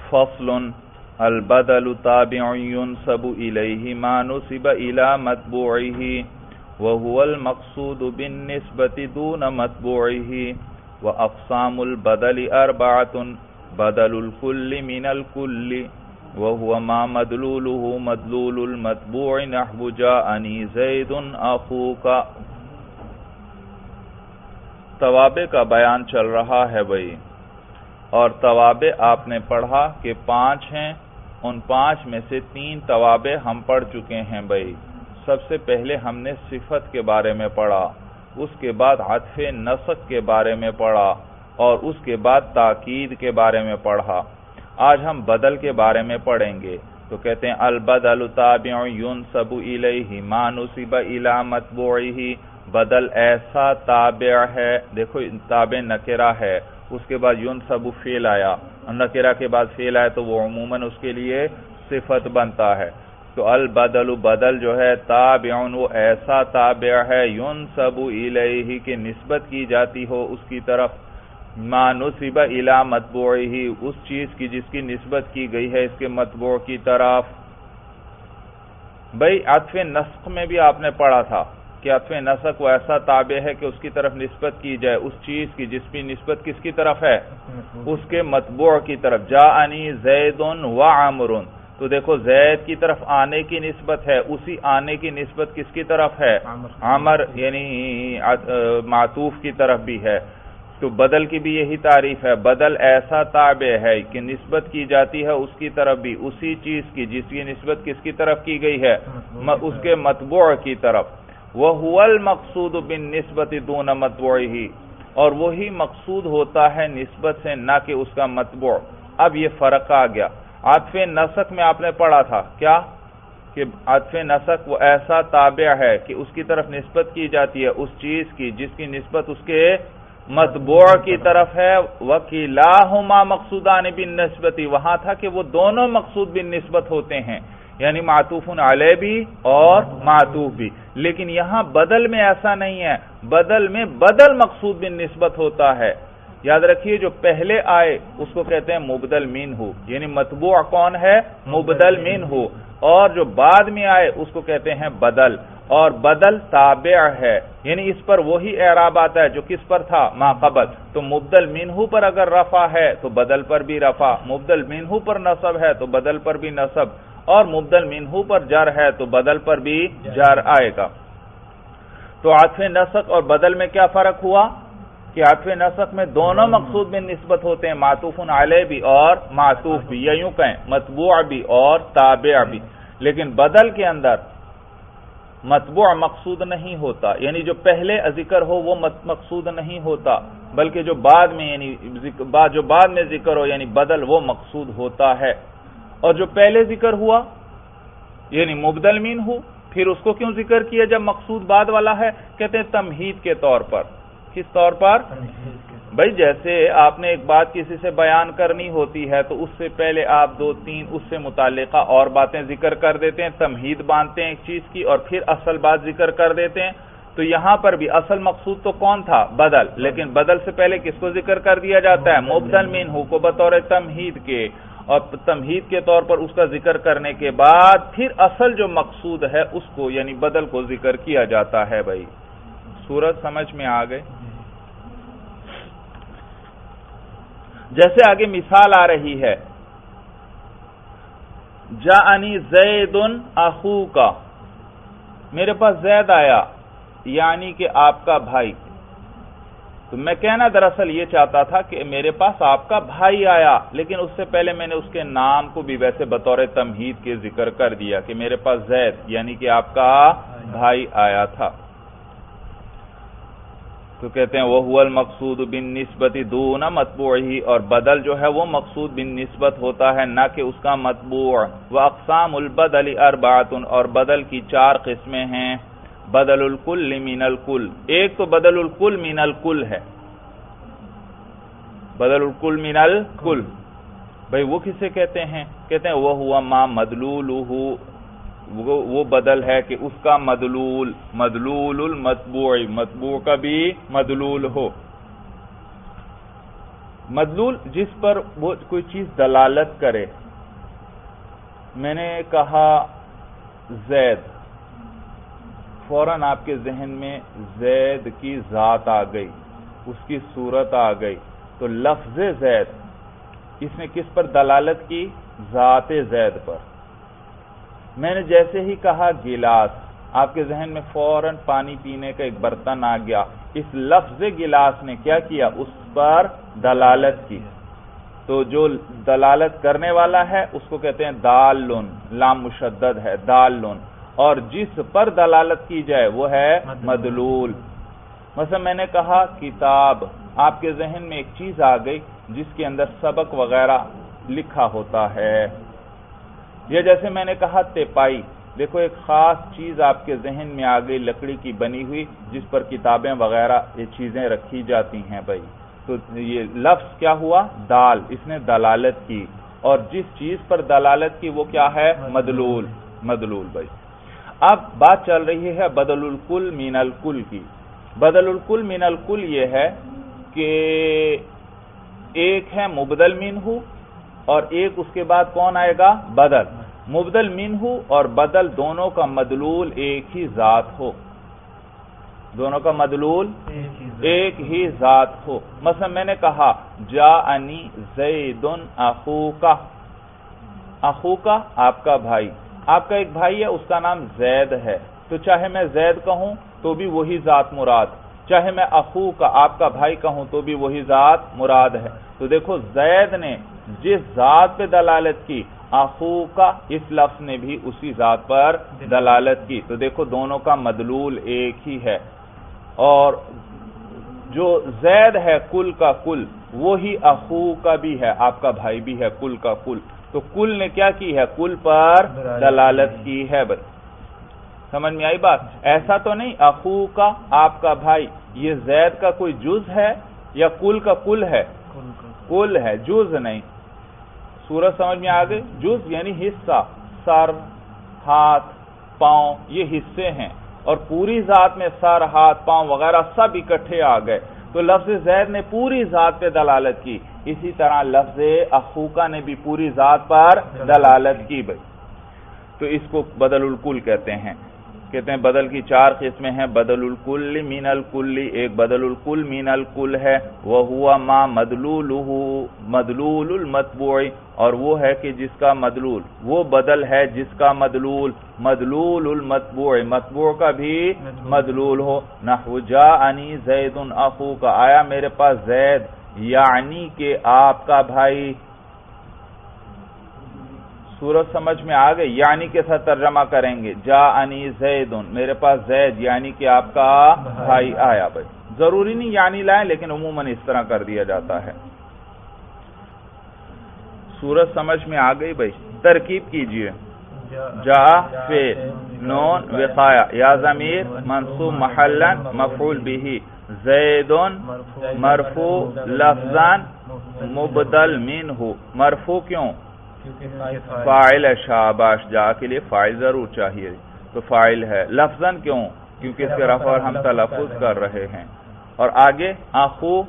فصل البدل تابع ينسب إليه ما نسب إلى متبوعه وهو المقصود بالنسبة دون متبوعه وأقسام البدل أربعة بدل الكل من الكل وهو ما مدلوله مدلول المتبوع نحو جاءني زید اخوک. توابع کا بیان چل رہا ہے بھائی، اور توابع آپ نے پڑھا کہ 5 ہیں، ان 5 میں سے 3 توابع ہم پڑھ چکے ہیں بھائی. سب سے پہلے ہم نے صفت کے بارے میں پڑھا، اس کے بعد عطف نسق کے بارے میں پڑھا، اور اس کے بعد تاکید کے بارے میں پڑھا. آج ہم بدل کے بارے میں پڑھیں گے. تو کہتے ہیں البدل تابع ينسب الیہ ما نسب الی متبوعہ، بدل ایسا تابع ہے، دیکھو تابع نکرہ ہے، اس کے بعد ينسب فعل آیا، نکرہ کے بعد فعل آیا تو وہ عموماً اس کے لیے صفت بنتا ہے. تو البدل بدل جو ہے تابع وہ ایسا تابع ہے ينسب الیہ کہ نسبت کی جاتی ہو اس کی طرف، ما نسب الی متبوعہ اس چیز کی جس کی نسبت کی گئی ہے اس کے متبوع کی طرف. بھئی عطف نسق میں بھی آپ نے پڑھا تھا کہ عطف نسق وہ ایسا تابع ہے کہ اس کی طرف نسبت کی جائے اس چیز کی جس کی نسبت کس کی طرف ہے، اس کے متبوع کی طرف. جاءنی زید و عمر، تو دیکھو زید کی طرف آنے کی نسبت ہے، اسی آنے کی نسبت کس کی طرف ہے، عمر یعنی معطوف کی طرف بھی ہے. تو بدل کی بھی یہی تعریف ہے، بدل ایسا تابع ہے کہ نسبت کی جاتی ہے اس کی طرف بھی اسی چیز کی جس کی نسبت کس کی طرف کی گئی ہے، اس کے متبوع کی طرف. وَهُوَ الْمَقْصُودُ بِالنِّسْبَةِ دُونَ مَتْبُوعِهِ، اور وہی مقصود ہوتا ہے نسبت سے نہ کہ اس کا متبوع. اب یہ فرق آ گیا. عطف نسق میں آپ نے پڑھا تھا کیا کہ عطف نسق وہ ایسا تابع ہے کہ اس کی طرف نسبت کی جاتی ہے اس چیز کی جس کی نسبت اس کے متبوع کی طرف ہے. وَكِلَاهُمَا مَقْصُودَانِ بِالنِّسْبَةِ، وہاں تھا کہ وہ دونوں مقصود بالنسبت ہوتے ہیں، یعنی معطوف علیہ بھی اور معطوف بھی. لیکن یہاں بدل میں ایسا نہیں ہے، بدل میں بدل مقصود بالنسبت ہوتا ہے. یاد رکھیے جو پہلے آئے اس کو کہتے ہیں مبدل منہ، یعنی متبوع کون ہے، مبدل منہ، اور جو بعد میں آئے اس کو کہتے ہیں بدل. اور بدل تابع ہے، یعنی اس پر وہی اعراب آتا ہے جو کس پر تھا، ما قبل. تو مبدل منہ پر اگر رفع ہے تو بدل پر بھی رفع، مبدل منہ پر نصب ہے تو بدل پر بھی نصب، اور مبدل منہ پر جر ہے تو بدل پر بھی جر آئے گا. تو عطف نسق اور بدل میں کیا فرق ہوا کہ عطف نسق میں دونوں مقصود میں نسبت ہوتے ہیں، معطوف علیہ بھی اور معطوف بھی، یا یوں کہیں متبوع بھی اور تابع بھی. لیکن بدل کے اندر متبوع مقصود نہیں ہوتا، یعنی جو پہلے ذکر ہو وہ مقصود نہیں ہوتا، بلکہ جو بعد میں یعنی جو بعد میں ذکر ہو یعنی بدل وہ مقصود ہوتا ہے. اور جو پہلے ذکر ہوا یعنی مبدل منہ ہو، پھر اس کو کیوں ذکر کیا جب مقصود بعد والا ہے؟ کہتے ہیں تمہید کے طور پر. کس طور پر؟ بھائی جیسے آپ نے ایک بات کسی سے بیان کرنی ہوتی ہے تو اس سے پہلے آپ 2-3 اس سے متعلقہ اور باتیں ذکر کر دیتے ہیں، تمہید باندھتے ہیں ایک چیز کی، اور پھر اصل بات ذکر کر دیتے ہیں. تو یہاں پر بھی اصل مقصود تو کون تھا، بدل، لیکن بدل سے پہلے کس کو ذکر کر دیا جاتا ہے، مبدل منہ کو بطور تمہید کے، اور تمہید کے طور پر اس کا ذکر کرنے کے بعد پھر اصل جو مقصود ہے اس کو یعنی بدل کو ذکر کیا جاتا ہے. بھائی صورت سمجھ میں آ گئے؟ جیسے آگے مثال آ رہی ہے، جاءنی زید اخوک، میرے پاس زید آیا یعنی کہ آپ کا بھائی. تو میں کہنا دراصل یہ چاہتا تھا کہ میرے پاس آپ کا بھائی آیا، لیکن اس سے پہلے میں نے اس کے نام کو بھی ویسے بطور تمہید کے ذکر کر دیا کہ میرے پاس زید یعنی کہ آپ کا بھائی آیا تھا. تو کہتے ہیں وَهُوَ الْمَقْصُودُ بِالنِّسْبَةِ دُونَ مَتْبُوعِهِ، اور بدل جو ہے وہ مقصود بالنسبت ہوتا ہے نہ کہ اس کا متبوع. وَأَقْسَامُ الْبَدَلِ أَرْبَعَةٌ، اور بدل کی 4 قسمیں ہیں. بدل الکل من الکل، ایک تو بدل الکل من الکل ہے، بدل الکل من الکل. بھئی وہ کسے کہتے ہیں؟ کہتے ہیں وَهُوَ مَا مَدْلُولُهُ، وہ بدل ہے کہ اس کا مدلول، مدلول المتبوع، متبوع کا بھی مدلول ہو. مدلول جس پر وہ کوئی چیز دلالت کرے. میں نے کہا زید، فوراً آپ کے ذہن میں زید کی ذات آ گئی، اس کی صورت آ گئی. تو لفظ زید اس نے کس پر دلالت کی؟ ذات زید پر. میں نے جیسے ہی کہا گلاس، آپ کے ذہن میں فوراً پانی پینے کا ایک برتن آ گیا. اس لفظ گلاس نے کیا کیا؟ اس پر دلالت کی. تو جو دلالت کرنے والا ہے اس کو کہتے ہیں دالن، لام مشدد ہے، دالن. اور جس پر دلالت کی جائے وہ ہے مدلول. مثلا میں نے کہا کتاب، آپ کے ذہن میں ایک چیز آ گئی جس کے اندر سبق وغیرہ لکھا ہوتا ہے. یا جیسے میں نے کہا تیپائی، دیکھو ایک خاص چیز آپ کے ذہن میں آ گئی، لکڑی کی بنی ہوئی جس پر کتابیں وغیرہ یہ چیزیں رکھی جاتی ہیں بھائی. تو یہ لفظ کیا ہوا؟ دال، اس نے دلالت کی. اور جس چیز پر دلالت کی وہ کیا ہے؟ مدلول. مدلول بھائی. اب بات چل رہی ہے بدل الکل من الکل کی. بدل الکل من الکل یہ ہے کہ ایک ہے مبدل منہ اور ایک اس کے بعد کون آئے گا؟ بدل. مبدل منہ اور بدل دونوں کا مدلول ایک ہی ذات ہو، دونوں کا مدلول ایک ہی ذات ہو. مثلا میں نے کہا جاءنی زید اخوکا. اخوکا آپ کا بھائی، آپ کا ایک بھائی ہے، اس کا نام زید ہے. تو چاہے میں زید کہوں تو بھی وہی ذات مراد، چاہے میں اخوکا آپ کا بھائی کہوں تو بھی وہی ذات مراد ہے. تو دیکھو زید نے جس ذات پہ دلالت کی، اخوکا اس لفظ نے بھی اسی ذات پر دلالت کی. تو دیکھو دونوں کا مدلول ایک ہی ہے. اور جو زید ہے کل کا کل، وہی اخوکا بھی ہے، آپ کا بھائی بھی ہے، کل کا کل. تو کل نے کیا کی ہے؟ کل پر دلالت کی ہے. بس سمجھ میں آئی بات؟ ایسا تو نہیں اخوکا آپ کا بھائی یہ زید کا کوئی جز ہے یا کل کا کل ہے؟ کل ہے، جز نہیں. سورج سمجھ میں آ گئی؟ جز یعنی حصہ، سر، ہاتھ، پاؤں یہ حصے ہیں، اور پوری ذات میں سر، ہاتھ، پاؤں وغیرہ سب اکٹھے آ گئے. تو لفظ زید نے پوری ذات پہ دلالت کی. اسی طرح لفظ اخوکا نے بھی پوری ذات پر دلالت کی بھائی. تو اس کو بدل الکل کہتے ہیں. کہتے ہیں بدل کی چار قسمیں ہیں. بدل الکل من الکل، ایک بدل الکل من الکل ہے، وہو ما مدلولہ مدلول المتبوع، اور وہ ہے کہ جس کا مدلول، وہ بدل ہے جس کا مدلول مدلول المتبوع، متبوع کا بھی مدلول ہو. نحو جاءنی زید اخوک، آیا میرے پاس زید یعنی کہ آپ کا بھائی. سورج سمجھ میں آ گئی؟ یعنی کے ساتھ ترجمہ کریں گے. جاءنی زید، میرے پاس زید یعنی کہ آپ کا بھائی آیا. بھائی ضروری نہیں یعنی لائیں، لیکن عموماً اس طرح کر دیا جاتا ہے. سورج سمجھ میں آ گئی بھائی؟ ترکیب کیجئے. جا فعل، نون وقایا، یا ضمیر منصوب محلا مفعول به، زید مرفوع لفظا مبدل منہ. مرفوع کیوں؟ فاعل ہے. شاباش، جا کے لیے فاعل ضرور چاہیے، تو فاعل ہے. لفظاً کیوں؟ کیونکہ اس کے رفع اور ہم تلفظ کر رہے ہیں. اور آگے اخو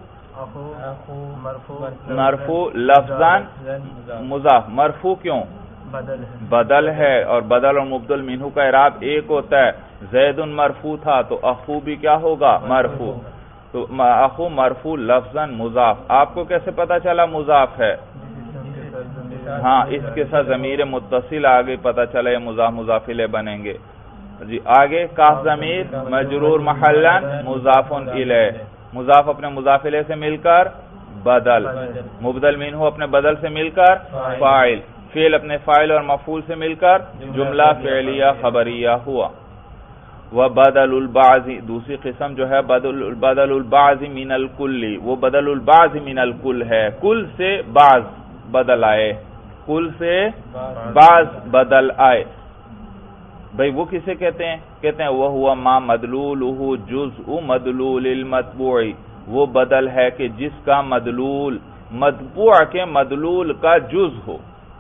مرفوع لفظاً مضاف. مرفوع کیوں؟ بدل ہے، اور بدل اور مبدل منہ کا اعراب ایک ہوتا ہے. زید مرفوع تھا تو اخو بھی کیا ہوگا؟ مرفوع. تو اخو مرفوع لفظاً مضاف. آپ کو کیسے پتا چلا مضاف ہے؟ ہاں، اس کے ساتھ ضمیر متصل آگے پتا چلا یہ مضاف مضاف الیہ بنیں گے. جی آگے کاف ضمیر مجرور محلا مضاف الیہ، مضاف اپنے مضاف الیہ سے مل کر بدل، مبدل منہ اپنے بدل سے مل کر فاعل، فعل اپنے فاعل اور مفعول سے مل کر جملہ فعلیہ خبریہ ہوا. وبدل البعض، دوسری قسم جو ہے بدل البعض من الکل، وہ بدل البعض من الکل ہے. کل سے بعض بدل آئے، کل سے بعض بدل آئے. بھئی وہ کسے کہتے ہیں؟ کہتے ہیں وہو ما مدلولہ جزء مدلول المتبوع، وہ بدل ہے کہ جس کا مدلول متبوع کے مدلول کا جز ہو.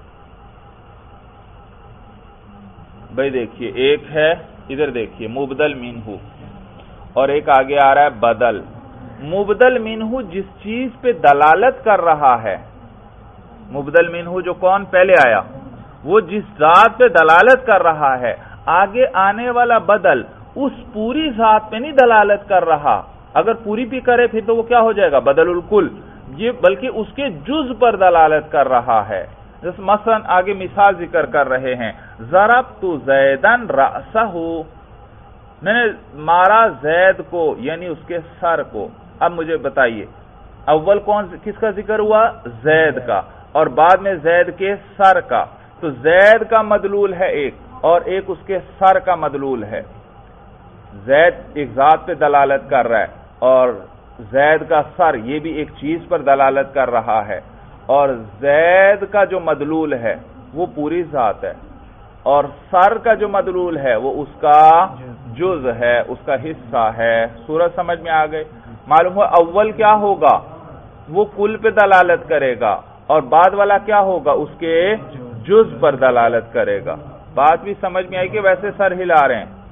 بھئی دیکھیے ایک ہے ادھر دیکھیے مبدل منہ، اور ایک آگے آ رہا ہے بدل. مبدل منہ جس چیز پہ دلالت کر رہا ہے، مبدل منہ جو کون پہلے آیا، وہ جس ذات پہ دلالت کر رہا ہے، آگے آنے والا بدل اس پوری ذات پہ نہیں دلالت کر رہا. اگر پوری بھی کرے پھر تو وہ کیا ہو جائے گا، بدل الکل. یہ بلکہ اس کے جز پر دلالت کر رہا ہے. جس مثلا آگے مثال ذکر کر رہے ہیں، ضربت زیدن رأسہ، میں نے مارا زید کو یعنی اس کے سر کو. اب مجھے بتائیے اول کس کا ذکر ہوا، زید کا، اور بعد میں زید کے سر کا. تو زید کا مدلول ہے ایک اور ایک اس کے سر کا مدلول ہے. زید ایک ذات پہ دلالت کر رہا ہے اور زید کا سر یہ بھی ایک چیز پر دلالت کر رہا ہے، اور زید کا جو مدلول ہے وہ پوری ذات ہے، اور سر کا جو مدلول ہے وہ اس کا جز ہے، اس کا حصہ ہے. صورت سمجھ میں آ گئی؟ معلوم ہوا اول کیا ہوگا، وہ کل پہ دلالت کرے گا، اور بعد والا کیا ہوگا، اس کے جز پر دلالت کرے گا. بات بھی سمجھ میں آئی کہ ویسے سر ہلا رہے ہیں؟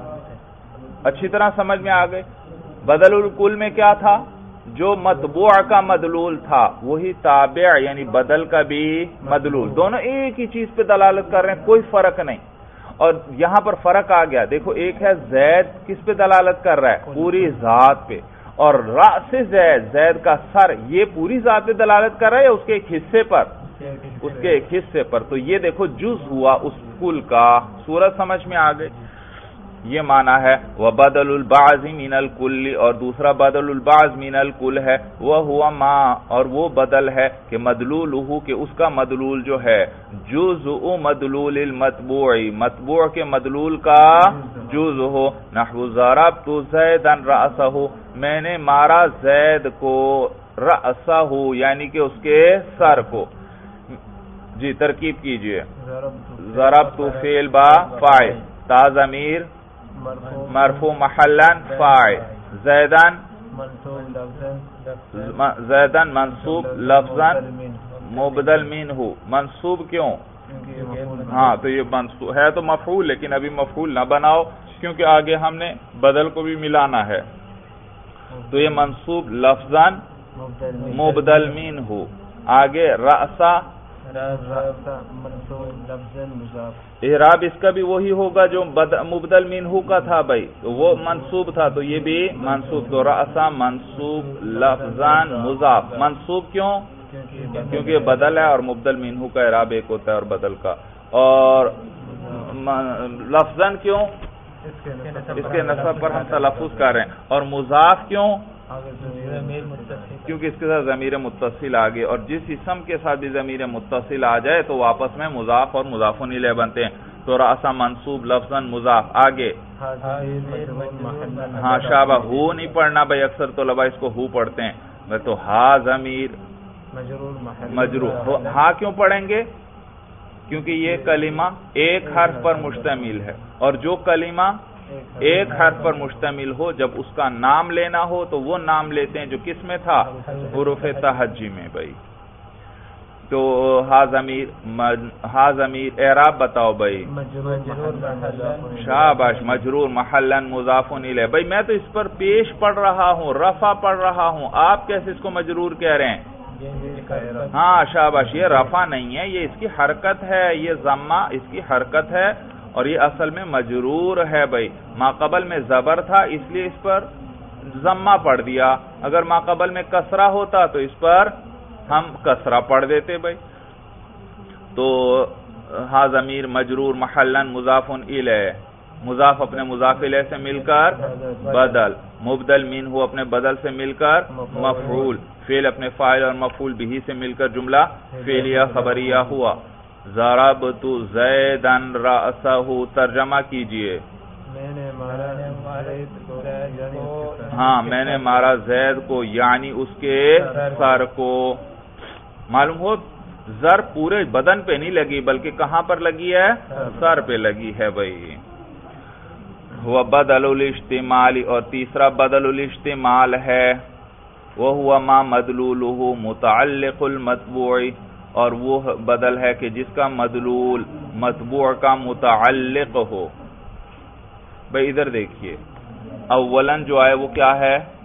اچھی طرح سمجھ میں آ گئے. بدل الکل میں کیا تھا، جو مطبوع کا مدلول تھا وہی تابع یعنی بدل کا بھی مدلول، دونوں ایک ہی چیز پہ دلالت کر رہے ہیں، کوئی فرق نہیں. اور یہاں پر فرق آ گیا، دیکھو ایک ہے زید کس پہ دلالت کر رہا ہے، پوری ذات پہ، اور رأس زید، زید کا سر، یہ پوری ذات پہ دلالت کر رہا ہے یا اس کے ایک حصے پر، اس کے ایک حصے پر. تو یہ دیکھو جز ہوا اس کل کا. صورت سمجھ میں آ گئی؟ یہ معنی ہے وَبَدَلُ الْبَعْضِ مِنَ الْكُلِّ، اور دوسرا بدل البعض من الکل ہے، وَهُوَ مَا، اور وہ بدل ہے کہ مدلولہ، کہ اس کا مدلول جو ہے جزء مدلول المطبوع، مطبوع کے مدلول کا جز ہو. نحو ضربت زیدا رأسہ، میں نے مارا زید کو، رأسہ یعنی کہ اس کے سر کو. جی ترکیب کیجئے. ضربت فعل با فاعل، تا ضمیر مرفوع محلن فاعل، زیدن منصوب لفظاً مبدل منہ. منصوب کیوں؟ ہاں تو یہ منصوب ہے تو مفعول، لیکن ابھی مفعول نہ بناؤ کیونکہ آگے ہم نے بدل کو بھی ملانا ہے. تو یہ منصوب لفظاً مبدل منہ. آگے رأسا، اعراب اس کا بھی وہی ہوگا جو مبدل منہ کا تھا بھائی، وہ منصوب تھا تو یہ بھی منصوب. تو رأسا منصوب لفظاً مضاف. منصوب کیوں؟ کیونکہ یہ بدل ہے اور مبدل منہ کا اعراب ایک ہوتا ہے اور بدل کا. اور لفظاً کیوں؟ اس کے نصب پر ہم تلفظ کر رہے ہیں. اور مضاف کیوں؟ کیونکہ اس کے ساتھ ضمیر متصل آگے، اور جس اسم کے ساتھ بھی ضمیر متصل آ جائے تو واپس میں مضاف اور مضاف الیہ بنتے ہیں. تو رأسا منصوب لفظاً مضاف. آگے ہاں شابہ، ہو نہیں پڑھنا بھائی، اکثر طلباء اس کو ہو پڑھتے ہیں. تو ہا ضمیر مجرور. ہاں کیوں پڑھیں گے؟ کیونکہ یہ کلمہ ایک حرف پر مشتمل ہے، اور جو کلمہ ایک حرف پر مشتمل ہو جب اس کا نام لینا ہو تو وہ نام لیتے ہیں جو کس میں تھا، حروف تہجی میں بھائی. تو ہا ضمیر اعراب بتاؤ بھائی. شاباش، مجرور محلن مضاف الیہ. بھائی میں تو اس پر پیش پڑھ رہا ہوں، رفع پڑھ رہا ہوں، آپ کیسے اس کو مجرور کہہ رہے ہیں؟ ہاں شاباش، یہ رفع نہیں ہے، یہ اس کی حرکت ہے، یہ ضمہ اس کی حرکت ہے، اور یہ اصل میں مجرور ہے بھائی. ماقبل میں زبر تھا اس لیے اس پر ضمہ پڑھ دیا، اگر ماقبل میں کسرہ ہوتا تو اس پر ہم کسرہ پڑھ دیتے بھائی. تو ہا ضمیر مجرور محلن مضاف الیہ، مضاف اپنے مضاف الیہ سے مل کر بدل، مبدل منہ اپنے بدل سے مل کر مفعول، فعل اپنے فاعل اور مفعول بہ سے مل کر جملہ فعلیہ خبریہ ہوا. ضربت زیدن رأسہ. ترجمہ کیجئے. ہاں میں نے مارا زید کو یعنی اس کے سر کو. معلوم ہو ضرب پورے بدن پہ نہیں لگی بلکہ کہاں پر لگی ہے، سر پہ لگی ہے بھائی. وہ بدل الاجتمالی، اور تیسرا بدل الاجتمال ہے، وہ ہوا ما مدلولہ متعلق المطبوع، اور وہ بدل ہے کہ جس کا مدلول مطبوع کا متعلق ہو. بھئی ادھر دیکھیے، اولاً جو آئے وہ کیا ہے،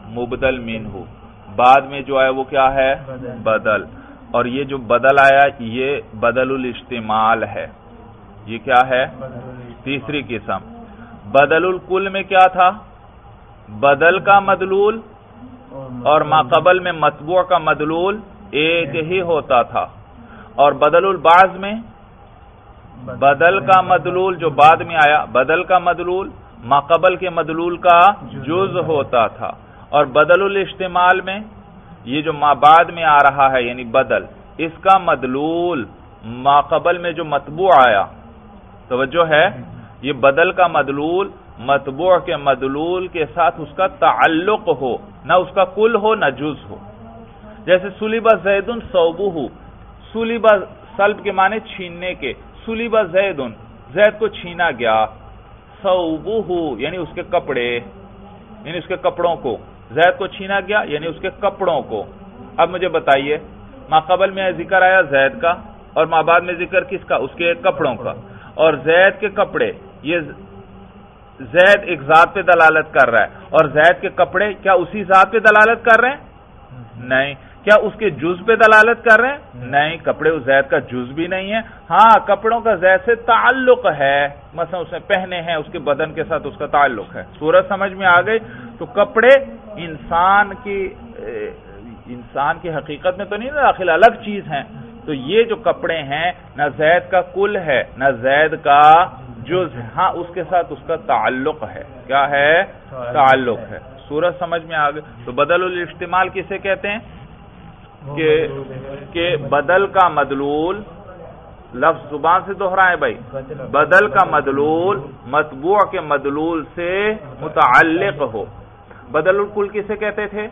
مبدل منہ، بعد میں جو آیا وہ کیا ہے؟ بدل. اور یہ جو بدل آیا یہ بدل الاشتمال ہے. یہ کیا ہے؟ تیسری قسم. بدل الکل میں کیا تھا؟ بدل کا مدلول اور ما قبل میں مطبوع کا مدلول ایک ہی ہوتا تھا. اور بدل البعض میں بدل کا مدلول جو بعد میں آیا، بدل کا مدلول ما قبل کے مدلول کا جز ہوتا تھا. اور بدل الاشتمال میں یہ جو ما بعد میں آ رہا ہے یعنی بدل، اس کا مدلول ما قبل میں جو مطبوع آیا، توجہ ہے، یہ بدل کا مدلول مطبوع کے مدلول کے ساتھ اس کا تعلق ہو، نہ اس کا کل ہو نہ جز ہو. جیسے سلب زید ثوبہ، سلب سلب کے معنی چھیننے کے، سلب زید، زید کو چھینا گیا، ثوبہ یعنی اس کے کپڑے، یعنی اس کے کپڑوں کو، زید کو چھینا گیا یعنی اس کے کپڑوں کو. اب مجھے بتائیے، ما قبل میں ذکر آیا زید کا اور ما بعد میں ذکر کس کا؟ اس کے کپڑوں کا. اور زید کے کپڑے، یہ زید ایک ذات پہ دلالت کر رہا ہے، اور زید کے کپڑے کیا اسی ذات پہ دلالت کر رہے ہیں؟ نہیں. کیا اس کے جز پہ دلالت کر رہے ہیں؟ نہیں، کپڑے اس زید کا جز بھی نہیں ہے. ہاں، کپڑوں کا زید سے تعلق ہے، مثلا اس نے پہنے ہیں، اس کے بدن کے ساتھ اس کا تعلق ہے. صورت سمجھ میں آ گئی؟ تو کپڑے انسان کی حقیقت میں تو نہیں داخل، الگ چیز ہیں. تو یہ جو کپڑے ہیں نہ زید کا کل ہے نہ زید کا جز ہے، ہاں اس کے ساتھ اس کا تعلق ہے. کیا ہے؟ تعلق ہے. صورت سمجھ میں آ گئی؟ تو بدل الاستعمال کسے کہتے ہیں؟ کہ بدل کا مدلول، لفظ زبان سے دہرائیں بھائی، بدل کا مدلول مطبوع کے مدلول سے متعلق ہو. بدل الکل کسے کہتے تھے؟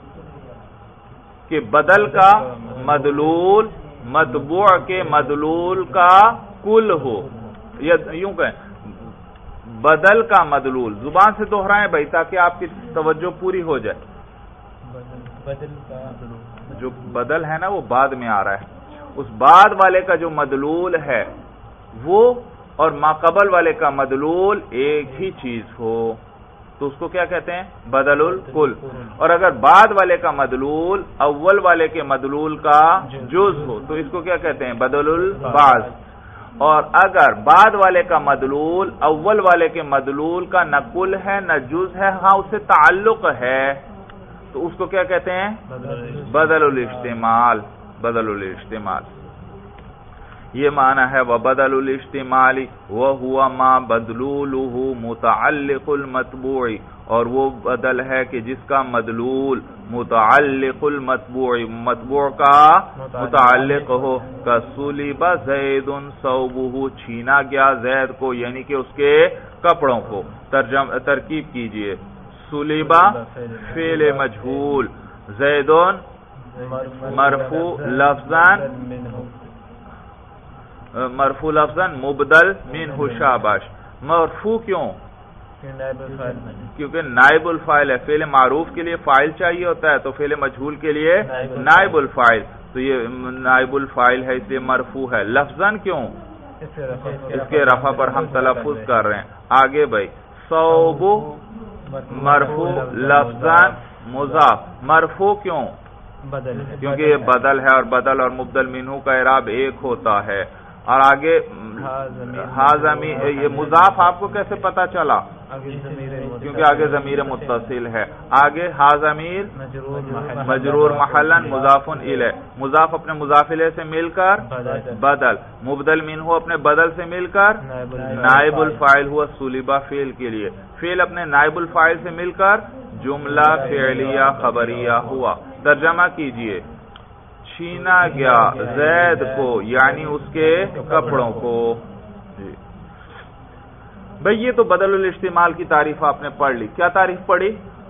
کہ بدل کا مدلول مطبوع کے مدلول کا کل ہو، یا یوں کہیں بدل کا مدلول. زبان سے دہرائیں بھائی تاکہ آپ کی توجہ پوری ہو جائے. بدل کا جو بدل ہے نا وہ بعد میں آ رہا ہے، اس بعد والے کا جو مدلول ہے وہ اور ما قبل والے کا مدلول ایک ہی چیز ہو تو اس کو کیا کہتے ہیں؟ بدل الکل. اور اگر بعد والے کا مدلول اول والے کے مدلول کا جز ہو تو اس کو کیا کہتے ہیں؟ بدل البعض. اور اگر بعد والے کا مدلول اول والے کے مدلول کا نہ کل ہے نہ جز ہے، ہاں اس سے تعلق ہے، تو اس کو کیا کہتے ہیں؟ بدل الاستعمال. بدل الاستعمال یہ معنی ہے وبدل الاستعمال وهو ما بدلوله متعلق المطبوع، اور وہ بدل ہے کہ جس کا مدلول متعلق المطبوع، مطبوع کا متعلق ہو. کسلب زید ثوبہ، چھینا گیا زید کو یعنی کہ اس کے کپڑوں کو. ترکیب کیجئے، سلبا فعل مجہول، زیدون مرفوع لفظاً مبدل منہ. شاباش. مرفوع کیوں؟ کیونکہ نائب الفاعل ہے. فعل معروف کے لیے فاعل چاہیے ہوتا ہے، تو فعل مجہول کے لیے نائب الفاعل، تو یہ نائب الفاعل ہے اس لیے مرفوع ہے. لفظاً کیوں؟ اس کے رفع پر ہم تلفظ کر رہے ہیں. آگے بھائی، ثوب مرفوع لفظاً مضاف. مرفوع کیوں؟ کیونکہ یہ بدل ہے، اور بدل اور مبدل منہ کا اعراب ایک ہوتا ہے. اور آگے یہ مضاف آپ کو کیسے پتا چلا؟ کیونکہ آگے ضمیر متصل ہے. آگے ضمیر مجرور محلا مضاف الیہ، مضاف اپنے مضاف الیہ سے مل کر بدل، مبدل منہ اپنے بدل سے مل کر نائب الفاعل ہوا سلبہ فعل کے لیے، فعل اپنے نائب الفاعل سے مل کر جملہ فعلیہ خبریہ ہوا. ترجمہ کیجئے، چھینا گیا زید کو یعنی اس کے کپڑوں کو. بھئی یہ تو بدل الاستعمال کی تعریف آپ نے پڑھ لی. کیا تعریف پڑھی؟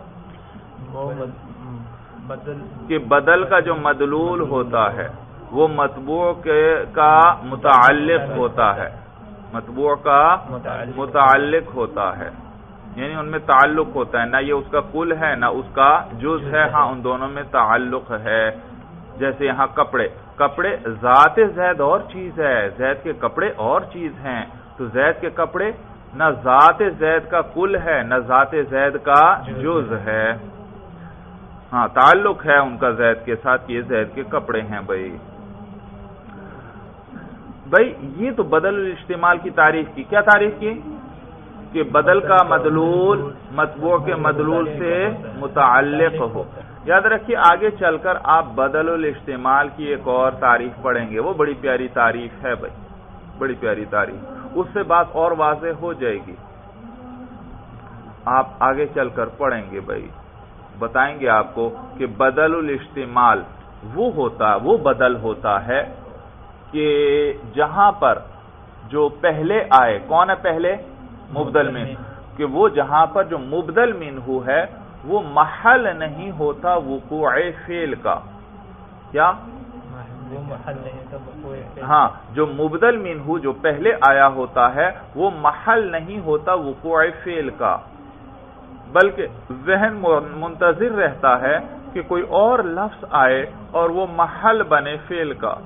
کہ بدل کا جو مدلول ہوتا ہے وہ مطبوع کا متعلق ہوتا ہے، مطبوع کا متعلق ہوتا ہے، یعنی ان میں تعلق ہوتا ہے، نہ یہ اس کا کل ہے نہ اس کا جز ہے، ہاں ان دونوں میں تعلق ہے. جیسے یہاں کپڑے، کپڑے ذات زید اور چیز ہے، زید کے کپڑے اور چیز ہیں. تو زید کے کپڑے نہ ذات زید کا کل ہے نہ ذات زید کا جز ہے. ہاں تعلق ہے ان کا زید کے ساتھ، یہ زید کے کپڑے ہیں بھائی. یہ تو بدل الاستعمال کی تعریف کی. کیا تعریف کی؟ کہ بدل کا مدلول مطبوع کے مدلول سے متعلق ہو. یاد رکھیے آگے چل کر آپ بدل الاستعمال کی ایک اور تعریف پڑھیں گے، وہ بڑی پیاری تعریف ہے بھائی، بڑی پیاری تعریف. اس سے بات اور واضح ہو جائے گی. آپ آگے چل کر پڑھیں گے بھائی، بتائیں گے آپ کو کہ بدل الاستعمال وہ بدل ہوتا ہے کہ جہاں پر جو پہلے آئے، کون ہے پہلے؟ مبدل منہ. کہ وہ جہاں پر جو مبدل منہ ہے وہ محل نہیں ہوتا وقوع فعل کا. کیا؟ ہاں، جو مبدل منہ جو پہلے آیا ہوتا ہے وہ محل نہیں ہوتا وقوع فعل کا، بلکہ ذہن منتظر رہتا ہے کہ کوئی اور لفظ آئے اور وہ محل بنے فعل کا.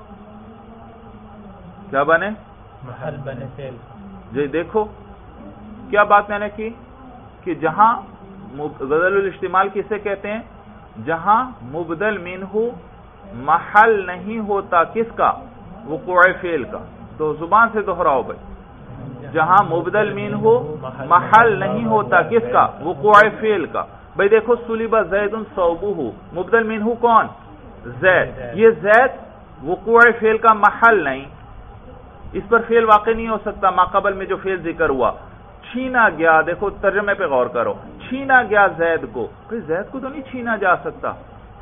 کیا بنے؟ محل بنے فعل. جی دیکھو کیا بات میں نے کی کہ جہاں بدل الاستعمال کسے کہتے ہیں؟ جہاں مبدل منہ محل نہیں ہوتا کس کا؟ وقوع فعل کا. تو زبان سے دہراؤ بھائی، جہاں مبدل منہ محل نہیں ہوتا کس کا؟ وقوع فعل کا. بھائی دیکھو صلب زید ثوبہ، مبدل منہ کون؟ زید. یہ زید وقوع فعل کا محل نہیں، اس پر فعل واقع نہیں ہو سکتا. ماقبل میں جو فعل ذکر ہوا چھینا گیا، دیکھو ترجمے پہ غور کرو، چھینا گیا زید کو. زید کو تو نہیں چھینا جا سکتا،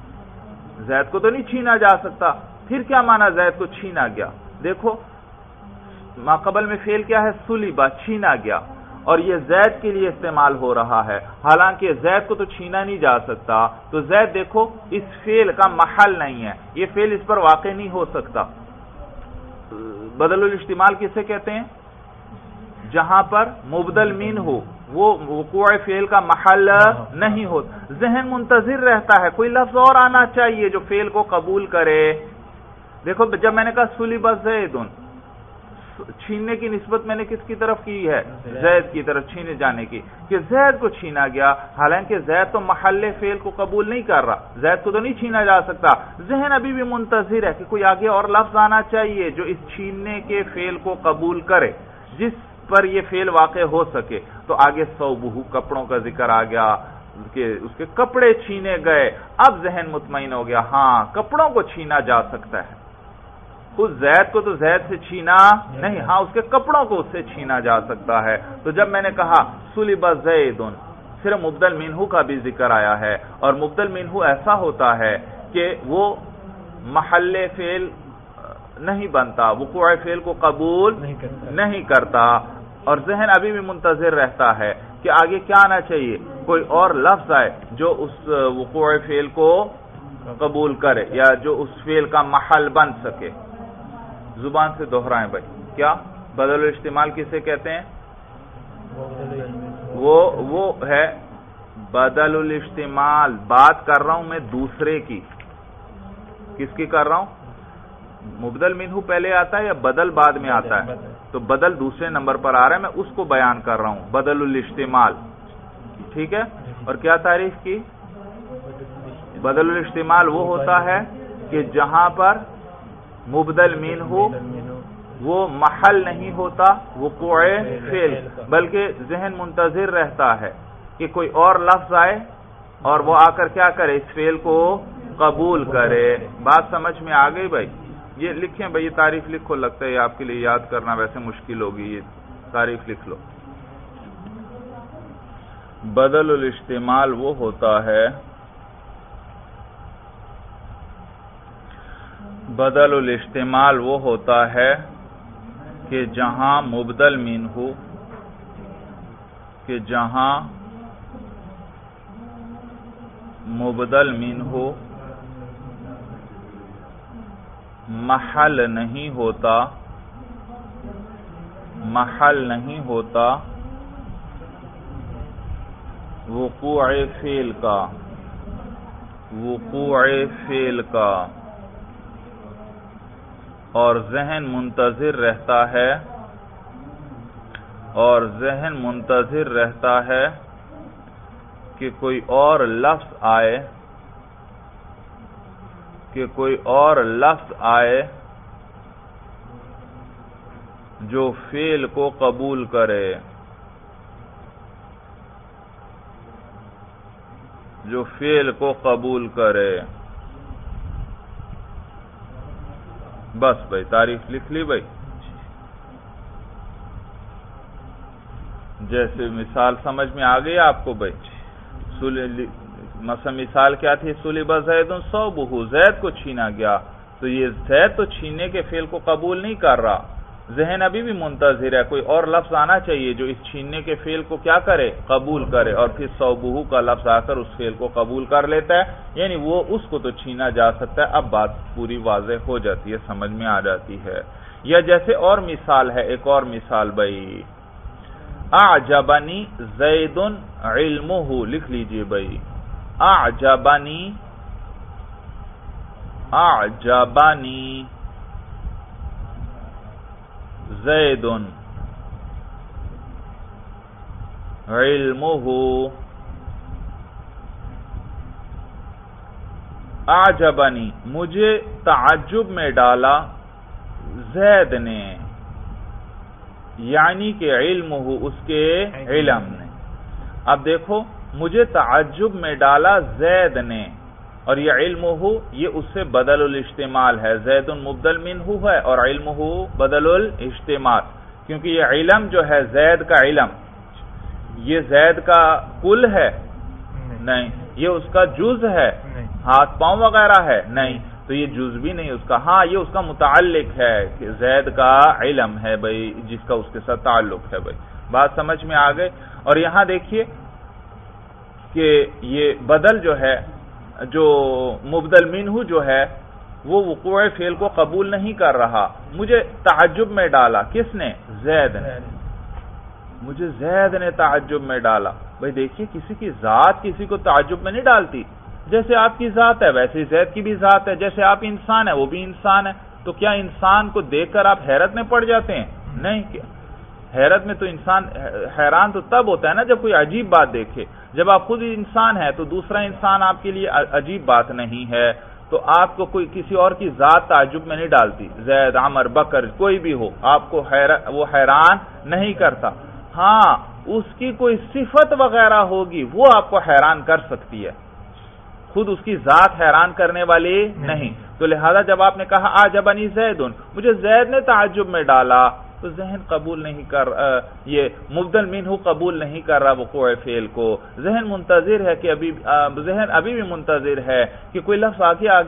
زید کو تو نہیں چھینا جا سکتا. پھر کیا مانا زید کو چھینا گیا؟ دیکھو ماقبل میں فعل کیا ہے؟ صلبہ، چھینا گیا، اور یہ زید کے لیے استعمال ہو رہا ہے، حالانکہ زید کو تو چھینا نہیں جا سکتا. تو زید دیکھو اس فعل کا محل نہیں ہے، یہ فعل اس پر واقع نہیں ہو سکتا. بدل الاستعمال کسے کہتے ہیں؟ جہاں پر مبدل منہ ہو وہ وقوع فعل کا محل نہیں ہو. ذہن منتظر رہتا ہے کوئی لفظ اور آنا چاہیے جو فعل کو قبول کرے. دیکھو جب میں نے کہا صلب زید، چھیننے کی نسبت میں نے کس کی طرف کی ہے؟ زید کی طرف، چھینے جانے کی، کہ زید کو چھینا گیا، حالانکہ زید تو محل فعل کو قبول نہیں کر رہا، زید کو تو نہیں چھینا جا سکتا. ذہن ابھی بھی منتظر ہے کہ کوئی آگے اور لفظ آنا چاہیے جو اس چھیننے کے فعل کو قبول کرے، جس پر یہ فعل واقع ہو سکے. تو آگے ثوبہ، کپڑوں کا ذکر آ گیا کہ اس کے کپڑے چھینے گئے. اب ذہن مطمئن ہو گیا، ہاں کپڑوں کو چھینا جا سکتا ہے. خود زید کو تو زید سے چھینا نہیں، ہاں اس کے کپڑوں کو اس سے چھینا جا سکتا ہے. تو جب میں نے کہا صلب زید، صرف مبدل منہ کا بھی ذکر آیا ہے، اور مبدل منہ ایسا ہوتا ہے کہ وہ محل فعل نہیں بنتا، وقوع فعل کو قبول نہیں کرتا. اور ذہن ابھی بھی منتظر رہتا ہے کہ آگے کیا آنا چاہیے، کوئی اور لفظ آئے جو اس وقوع فعل کو قبول کرے یا جو اس فعل کا محل بن سکے. زبان سے دہرائیں بھائی. کیا بدل الاستعمال کسے کہتے ہیں؟ وہ ہے بدل الاستعمال. بات کر رہا ہوں میں دوسرے کی. کس کی کر رہا ہوں؟ مبدل منہ پہلے آتا ہے یا بدل بعد میں آتا ہے؟ تو بدل دوسرے نمبر پر آ رہا ہے، میں اس کو بیان کر رہا ہوں، بدل الاستعمال. ٹھیک ہے. اور کیا تعریف کی؟ بدل الاستعمال وہ ہوتا ہے کہ جہاں پر مبدل منہ وہ محل نہیں ہوتا وقوع فعل، بلکہ ذہن منتظر رہتا ہے کہ کوئی اور لفظ آئے اور وہ آ کر کیا کرے؟ اس فعل کو قبول کرے. بات سمجھ میں آ گئی بھائی؟ یہ لکھیں بھائی، یہ تعریف لکھو، لگتا ہے آپ کے لیے یاد کرنا ویسے مشکل ہوگی، یہ تعریف لکھ لو. بدل الاستعمال وہ ہوتا ہے، بدل الاستعمال وہ ہوتا ہے کہ جہاں مبدل منہ، کہ جہاں مبدل منہ محل نہیں ہوتا، محل نہیں ہوتا وقوع فعل کا، وقوع فعل کا، اور ذہن منتظر رہتا ہے، اور ذہن منتظر رہتا ہے کہ کوئی اور لفظ آئے کہ کوئی اور لفظ آئے جو فعل کو قبول کرے، جو فعل کو قبول کرے. بس بھائی تاریخ لکھ لی بھائی. جیسے مثال سمجھ میں آ گئی آپ کو بھائی. مثلا مثال کیا تھی؟ سلب زید ثوبہ، زید کو چھینا گیا. تو یہ زید تو چھیننے کے فعل کو قبول نہیں کر رہا، ذہن ابھی بھی منتظر ہے، کوئی اور لفظ آنا چاہیے جو اس چھیننے کے فعل کو کیا کرے؟ قبول کرے. اور پھر ثوبہ کا لفظ آ کر اس فعل کو قبول کر لیتا ہے، یعنی وہ اس کو تو چھینا جا سکتا ہے. اب بات پوری واضح ہو جاتی ہے، سمجھ میں آ جاتی ہے. یا جیسے اور مثال ہے، ایک اور مثال بھائی. اعجبنی زید علمہ، لکھ لیجئے بھائی. اعجبنی زید علمہ. اعجبنی مجھے تعجب میں ڈالا زید نے، یعنی کہ علمہ اس کے علم نے. اب دیکھو مجھے تعجب میں ڈالا زید نے، اور یہ علمہ یہ اس سے بدل الاجتمال ہے. زید مبدل منہ ہے اور علمہ بدل الاجتمال، کیونکہ یہ علم جو ہے زید کا علم، یہ زید کا کل ہے نہیں، یہ اس کا جز ہے، ہاتھ پاؤں وغیرہ ہے نہیں، تو یہ جز بھی نہیں اس کا. ہاں یہ اس کا متعلق ہے کہ زید کا علم ہے بھائی، جس کا اس کے ساتھ تعلق ہے بھائی. بات سمجھ میں آ گئی. اور یہاں دیکھیے کہ یہ بدل جو ہے، جو مبدل منہ جو ہے، وہ وقوع فعل کو قبول نہیں کر رہا. مجھے تعجب میں ڈالا کس نے؟ زید نے. مجھے زید نے تعجب میں ڈالا. بھائی دیکھیے کسی کی ذات کسی کو تعجب میں نہیں ڈالتی. جیسے آپ کی ذات ہے ویسے زید کی بھی ذات ہے، جیسے آپ انسان ہے وہ بھی انسان ہے. تو کیا انسان کو دیکھ کر آپ حیرت میں پڑ جاتے ہیں؟ نہیں. حیرت میں تو انسان حیران تو تب ہوتا ہے نا جب کوئی عجیب بات دیکھے. جب آپ خود انسان ہیں تو دوسرا انسان آپ کے لیے عجیب بات نہیں ہے. تو آپ کو کوئی کسی اور کی ذات تعجب میں نہیں ڈالتی. زید، عمر، بکر کوئی بھی ہو، آپ کو وہ حیران نہیں کرتا. ہاں اس کی کوئی صفت وغیرہ ہوگی وہ آپ کو حیران کر سکتی ہے، خود اس کی ذات حیران کرنے والی نہیں. تو لہذا جب آپ نے کہا اعجبنی زید، مجھے زید نے تعجب میں ڈالا، تو ذہن قبول نہیں کر، یہ مبدل منہ قبول نہیں کر رہا وقوع فعل کو. ذہن منتظر ہے کہ ذہن ابھی بھی منتظر ہے کہ کوئی لفظ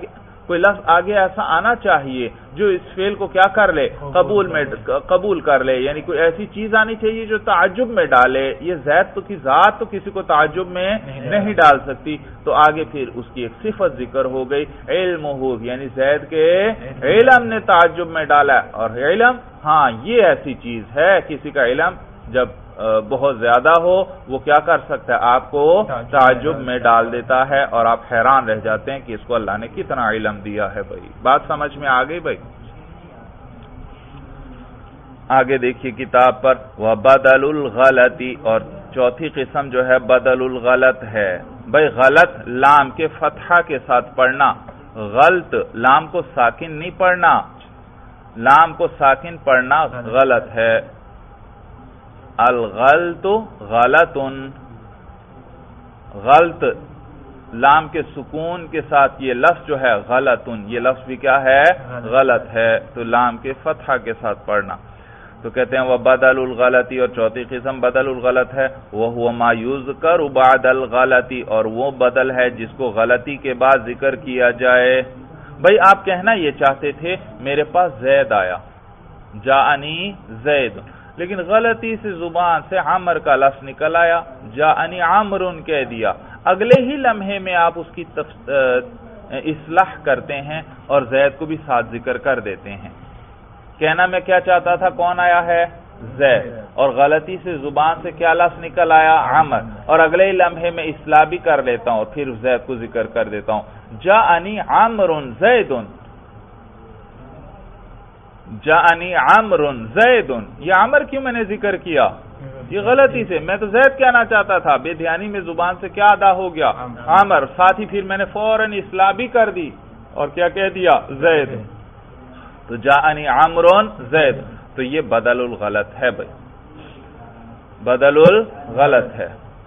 آگے ایسا آنا چاہیے جو اس فعل کو کیا کر لے؟ قبول کر لے. یعنی کوئی ایسی چیز آنی چاہیے جو تعجب میں ڈالے. یہ زید کی ذات تو کسی کو تعجب میں نہیں ڈال سکتی. تو آگے پھر اس کی ایک صفت ذکر ہو گئی، علمہ، یعنی زید کے علم نے تعجب میں ڈالا. اور علم، ہاں یہ ایسی چیز ہے، کسی کا علم جب بہت زیادہ ہو وہ کیا کر سکتا ہے؟ آپ کو تعجب میں ڈال دیتا ہے اور آپ حیران رہ جاتے ہیں کہ اس کو اللہ نے کتنا علم دیا ہے بھائی. بات سمجھ میں آ گئی بھائی. آگے دیکھیے کتاب پر، وَبَدَلُ الْغَلَطِ، اور چوتھی قسم جو ہے بدل الغلط ہے. بھائی غلط لام کے فتحہ کے ساتھ پڑھنا، غلط لام کو ساکن نہیں پڑھنا، لام کو ساکن پڑھنا غلط ہے. الغلط غلط، غلط لام کے سکون کے ساتھ یہ لفظ جو ہے غلط، یہ لفظ بھی کیا ہے؟ غلط ہے. تو لام کے فتحہ کے ساتھ پڑھنا. تو کہتے ہیں وہ بدل الغلطی، اور چوتھی قسم بدل الغلط ہے، وہ ما یذکر بعد الغلطی، اور وہ بدل ہے جس کو غلطی کے بعد ذکر کیا جائے. بھائی آپ کہنا یہ چاہتے تھے میرے پاس زید آیا، جاءنی زید، لیکن غلطی سے زبان سے عمر کا لفظ نکل آیا، جاءنی عمر کہہ دیا. اگلے ہی لمحے میں آپ اس کی اصلاح کرتے ہیں اور زید کو بھی ساتھ ذکر کر دیتے ہیں. کہنا میں کیا چاہتا تھا، کون آیا ہے؟ زید، اور غلطی سے زبان سے کیا لفظ نکل آیا؟ عمر، اور اگلے ہی لمحے میں اصلاح بھی کر لیتا ہوں اور پھر زید کو ذکر کر دیتا ہوں. جاءنی عمر زید، جاءنی عمر زید، یہ عمر کیوں میں نے ذکر کیا؟ یہ غلطی سے، میں تو زید کہنا چاہتا تھا، بے دھیانی میں زبان سے کیا ادا ہو گیا؟ عمر. ساتھ ہی پھر میں نے فوراً اصلاح بھی کر دی اور کیا کہہ دیا زید، تو جاءنی عمرون زید، تو یہ بدل الغلط ہے بھائی، بدل الغلط ہے۔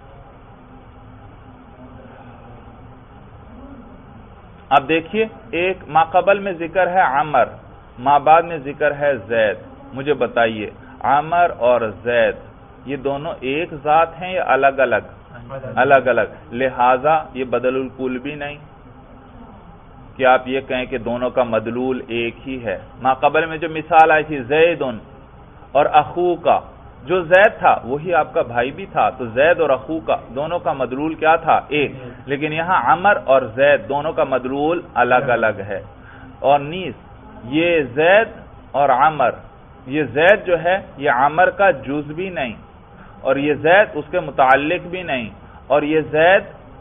اب دیکھیے، ایک ما قبل میں ذکر ہے عمر، ما بعد میں ذکر ہے زید، مجھے بتائیے عمر اور زید یہ دونوں ایک ذات ہیں یا الگ الگ؟ الگ الگ، لہذا یہ بدل الکل بھی نہیں کہ آپ یہ کہیں کہ دونوں کا مدلول ایک ہی ہے۔ ما قبل میں جو مثال آئی تھی زید اور اخو کا، جو زید تھا وہی آپ کا بھائی بھی تھا، تو زید اور اخو کا دونوں کا مدلول کیا تھا؟ ایک، لیکن یہاں عمر اور زید دونوں کا مدلول الگ الگ ہے۔ اور نیز یہ زید اور عمر، یہ زید جو ہے یہ عمر کا جز بھی نہیں، اور یہ زید اس کے متعلق بھی نہیں، اور یہ زید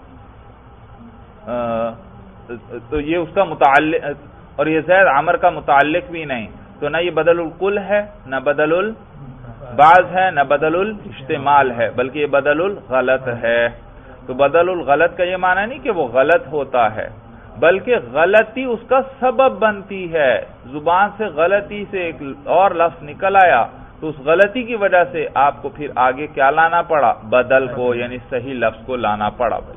تو یہ اس کا متعلق، اور یہ زید عمر کا متعلق بھی نہیں، تو نہ یہ بدل الکل ہے، نہ بدل البعض ہے، نہ بدل الاشتمال ہے، بلکہ یہ بدل الغلط ہے۔ تو بدل الغلط کا یہ معنی نہیں کہ وہ غلط ہوتا ہے، بلکہ غلطی اس کا سبب بنتی ہے۔ زبان سے غلطی سے ایک اور لفظ نکل آیا، تو اس غلطی کی وجہ سے آپ کو پھر آگے کیا لانا پڑا؟ بدل کو، یعنی صحیح لفظ کو لانا پڑا بھائی۔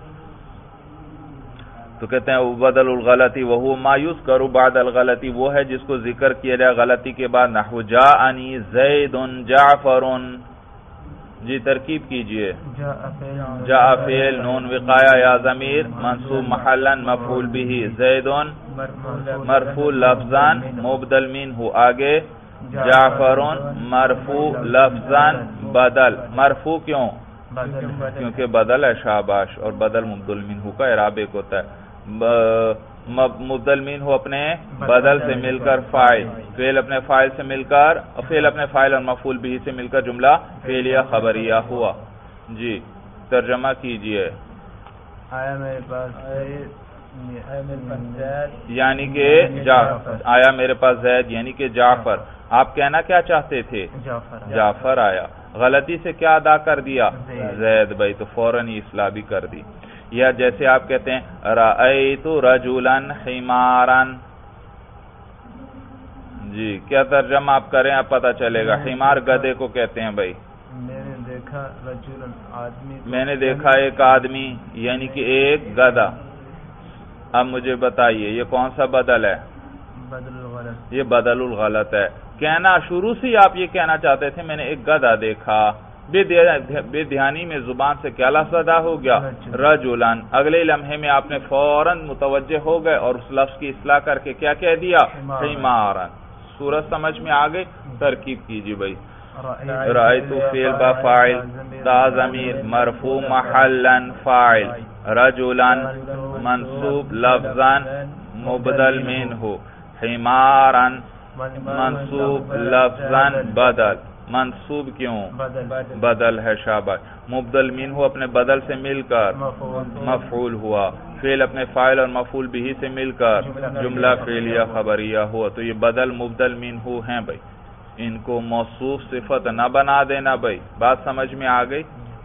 تو کہتے ہیں بدل الغلطی وہو ما یذکر بعد الغلطی، وہ ہے جس کو ذکر کیا جائے غلطی کے بعد، نحو جاءنی زید جعفر، جی ترکیب کیجئے۔ جاء فعل نون وقایا یا ضمیر منصوب محلا مفعول به، زید مرفوع لفظا مبدل منہ، آگے جعفر مرفوع لفظا بدل، مرفوع کیوں؟ کیونکہ بدل ہے، شاباش، اور بدل مبدل منہ کا اعراب ایک ہوتا ہے، مبدل منہ اپنے بدل سے مل کر فاعل، فعل اپنے فاعل سے مل کر، فعل اپنے فاعل اور مفعول به سے مل کر جملہ فعلیہ خبریہ ہوا۔ جی ترجمہ کیجئے۔ آیا میرے پاس یعنی کہ آیا میرے پاس زید یعنی کہ جعفر، آپ کہنا کیا چاہتے تھے؟ جعفر آیا، غلطی سے کیا ادا کر دیا؟ زید بھائی، تو فوراً ہی اصلاح بھی کر دی۔ یا جیسے آپ کہتے ہیں رأیت رجلا حمارا، جی کیا ترجمہ آپ کریں، آپ پتہ چلے گا۔ حمار گدھے کو کہتے ہیں بھائی۔ میں نے دیکھا رجلا آدمی، میں نے دیکھا ایک آدمی یعنی کہ ایک گدھا۔ اب مجھے بتائیے یہ کون سا بدل ہے؟ بدل الغلط، یہ بدل الغلط ہے۔ کہنا شروع سے آپ یہ کہنا چاہتے تھے میں نے ایک گدھا دیکھا، بے دھیانی میں زبان سے کیا لفظ ادا ہو گیا؟ رجلان، اگلے لمحے میں آپ نے فوراً متوجہ ہو گئے اور اس لفظ کی اصلاح کر کے کیا کہہ دیا؟ حمارا۔ صورت سمجھ میں آ گئی؟ ترکیب کیجیے بھائی۔ رأیت فعل با فاعل، تا ضمیر مرفوع محلا فاعل، رجلان منصوب لفظا مبدل منہ، حمارا منصوب لفظا بدل، منصوب کیوں؟ بدل ہے، شاباش۔ مبدل منہ اپنے بدل سے مل کر مفعول ہوا، فعل اپنے فاعل اور مفعول به سے مل کر جملہ فعلیہ خبریہ ہوا، تو یہ بدل مبدل منہ ہیں بھائی، ان کو موصوف صفت نہ بنا دینا بھائی۔ بات سمجھ میں آ گئی؟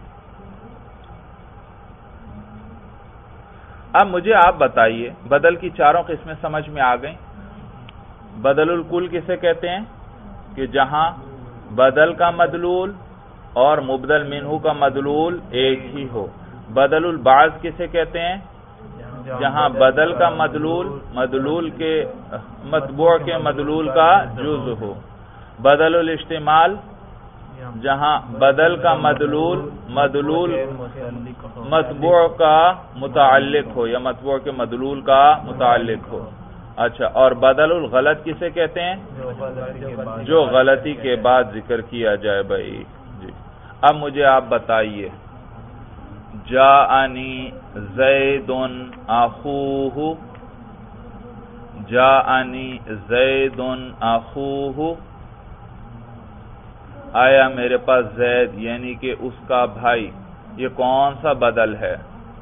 اب مجھے آپ بتائیے بدل کی چاروں قسمیں سمجھ میں آ گئیں۔ بدل الکل کسے کہتے ہیں؟ کہ جہاں بدل کا مدلول اور مبدل منہ کا مدلول ایک ہی ہو۔ بدل البعض کسے کہتے ہیں؟ جہاں بدل کا مدلول کے مطبوع کے مدلول کا جز ہو۔ بدل الاشتمال جہاں بدل کا مدلول مطبوع کا متعلق ہو یا مطبوع کے مدلول کا متعلق ہو۔ اچھا، اور بدل الغلط کسے کہتے ہیں؟ جو غلطی کے بعد ذکر کیا جائے بھائی۔ جی اب مجھے آپ بتائیے، جاءنی زید اخوہ، جاءنی زید اخوہ، آیا میرے پاس زید یعنی کہ اس کا بھائی، یہ کون سا بدل ہے؟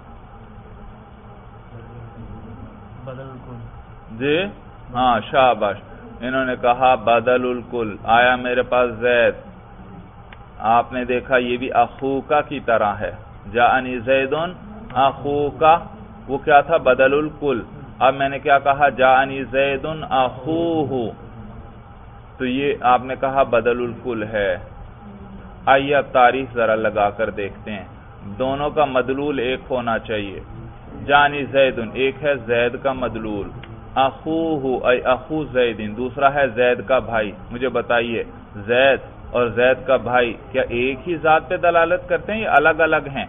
جی ہاں شاباش، انہوں نے کہا بدل الکل، آیا میرے پاس زید، آپ نے دیکھا یہ بھی اخوکا کی طرح ہے، جاءنی زیدن اخوکا، وہ کیا تھا؟ بدل الکل، اب میں نے کیا کہا جاءنی زید اخوہ، تو یہ آپ نے کہا بدل الکل ہے۔ آئیے اب تعریف ذرا لگا کر دیکھتے ہیں، دونوں کا مدلول ایک ہونا چاہیے۔ جانی زید ایک ہے زید کا مدلول، اخوہ ای اخو زید دوسرا ہے زید کا بھائی۔ مجھے بتائیے زید اور زید کا بھائی کیا ایک ہی ذات پہ دلالت کرتے ہیں یا الگ الگ ہیں؟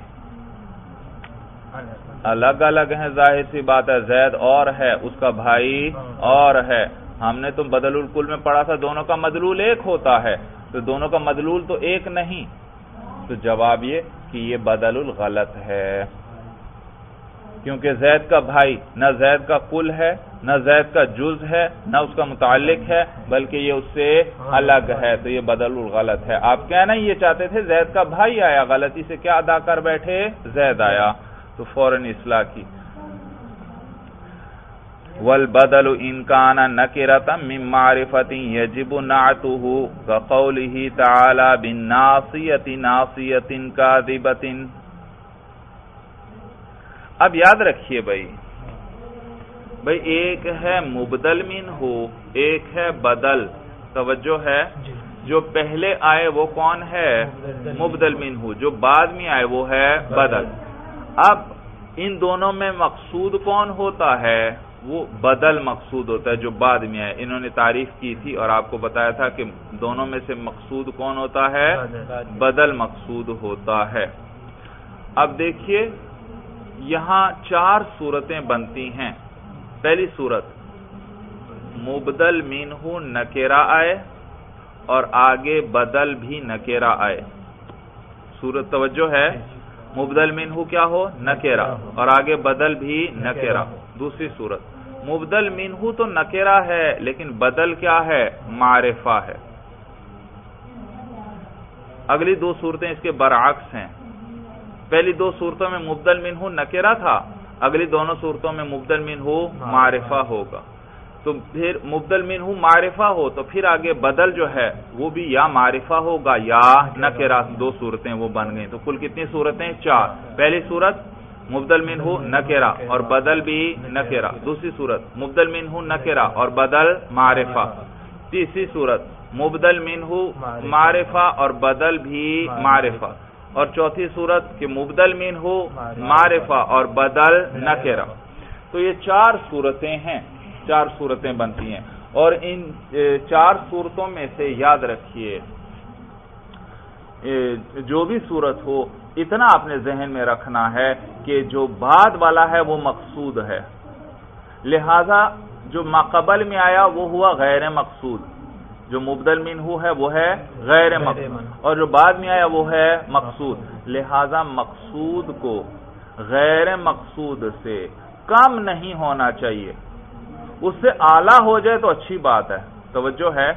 الگ الگ ہیں، ظاہر سی بات ہے، زید اور ہے، اس کا بھائی اور ہے۔ ہم نے تو بدل الکل میں پڑھا تھا دونوں کا مدلول ایک ہوتا ہے، تو دونوں کا مدلول تو ایک نہیں، تو جواب یہ کہ یہ بدل الغلط ہے، کیونکہ زید کا بھائی نہ زید کا کل ہے، نہ زید کا جز ہے، نہ اس کا متعلق ہے، بلکہ یہ اس سے الگ ہے، تو یہ بدل الغلط ہے۔ آپ کہنا یہ چاہتے تھے زید کا بھائی آیا، غلطی سے کیا ادا کر بیٹھے؟ زید آیا، تو فوراً اصلاح کی۔ والبدل ان کان نکرۃ من معرفۃ یجب نعتہ کقولہ تعالی بالناصیۃ ناصیۃ کاذبۃ۔ اب یاد رکھیے بھائی ایک ہے مبدل منہ، ایک ہے بدل، توجہ ہے، جو پہلے آئے وہ کون ہے؟ مبدل منہ، جو بعد میں آئے وہ ہے بدل۔ اب ان دونوں میں مقصود کون ہوتا ہے؟ وہ بدل مقصود ہوتا ہے جو بعد میں آئے۔ انہوں نے تعریف کی تھی اور آپ کو بتایا تھا کہ دونوں میں سے مقصود کون ہوتا ہے؟ بدل مقصود ہوتا ہے۔ اب دیکھیے یہاں 4 صورتیں بنتی ہیں۔ پہلی صورت مبدل منہ نکرہ آئے اور آگے بدل بھی نکرہ آئے، صورت توجہ ہے، مبدل منہ کیا ہو؟ نکرہ، اور آگے بدل بھی نکرہ۔ دوسری صورت مبدل منہ تو نکرہ ہے لیکن بدل کیا ہے؟ معرفہ ہے۔ اگلی 2 صورتیں اس کے برعکس ہیں۔ پہلی 2 صورتوں میں مبدل منہ نکرہ تھا، اگلی دونوں صورتوں میں مبدل منہ معرفہ ہوگا۔ تو پھر مبدل منہ معرفہ ہو تو پھر آگے بدل جو ہے وہ بھی یا معرفہ ہوگا یا نکرہ، 2 صورتیں وہ بن گئیں۔ تو کل کتنی صورتیں؟ 4۔ پہلی صورت مبدل منہ نکرہ اور بدل بھی نکرہ، دوسری صورت مبدل منہ نکرہ اور بدل معرفہ، تیسری صورت مبدل منہ معرفہ اور بدل بھی معرفہ، اور چوتھی صورت کہ مبدل منہ معرفہ اور بدل نکرہ۔ تو یہ 4 صورتیں ہیں، 4 صورتیں بنتی ہیں، اور ان 4 صورتوں میں سے یاد رکھیے جو بھی صورت ہو اتنا آپ نے ذہن میں رکھنا ہے کہ جو بعد والا ہے وہ مقصود ہے، لہذا جو ماقبل میں آیا وہ ہوا غیر مقصود، جو مبدل منہ ہے وہ ہے غیر مقصود، اور جو بعد میں آیا وہ ہے مقصود، لہذا مقصود کو غیر مقصود سے کم نہیں ہونا چاہیے، اس سے اعلیٰ ہو جائے تو اچھی بات ہے، توجہ ہے۔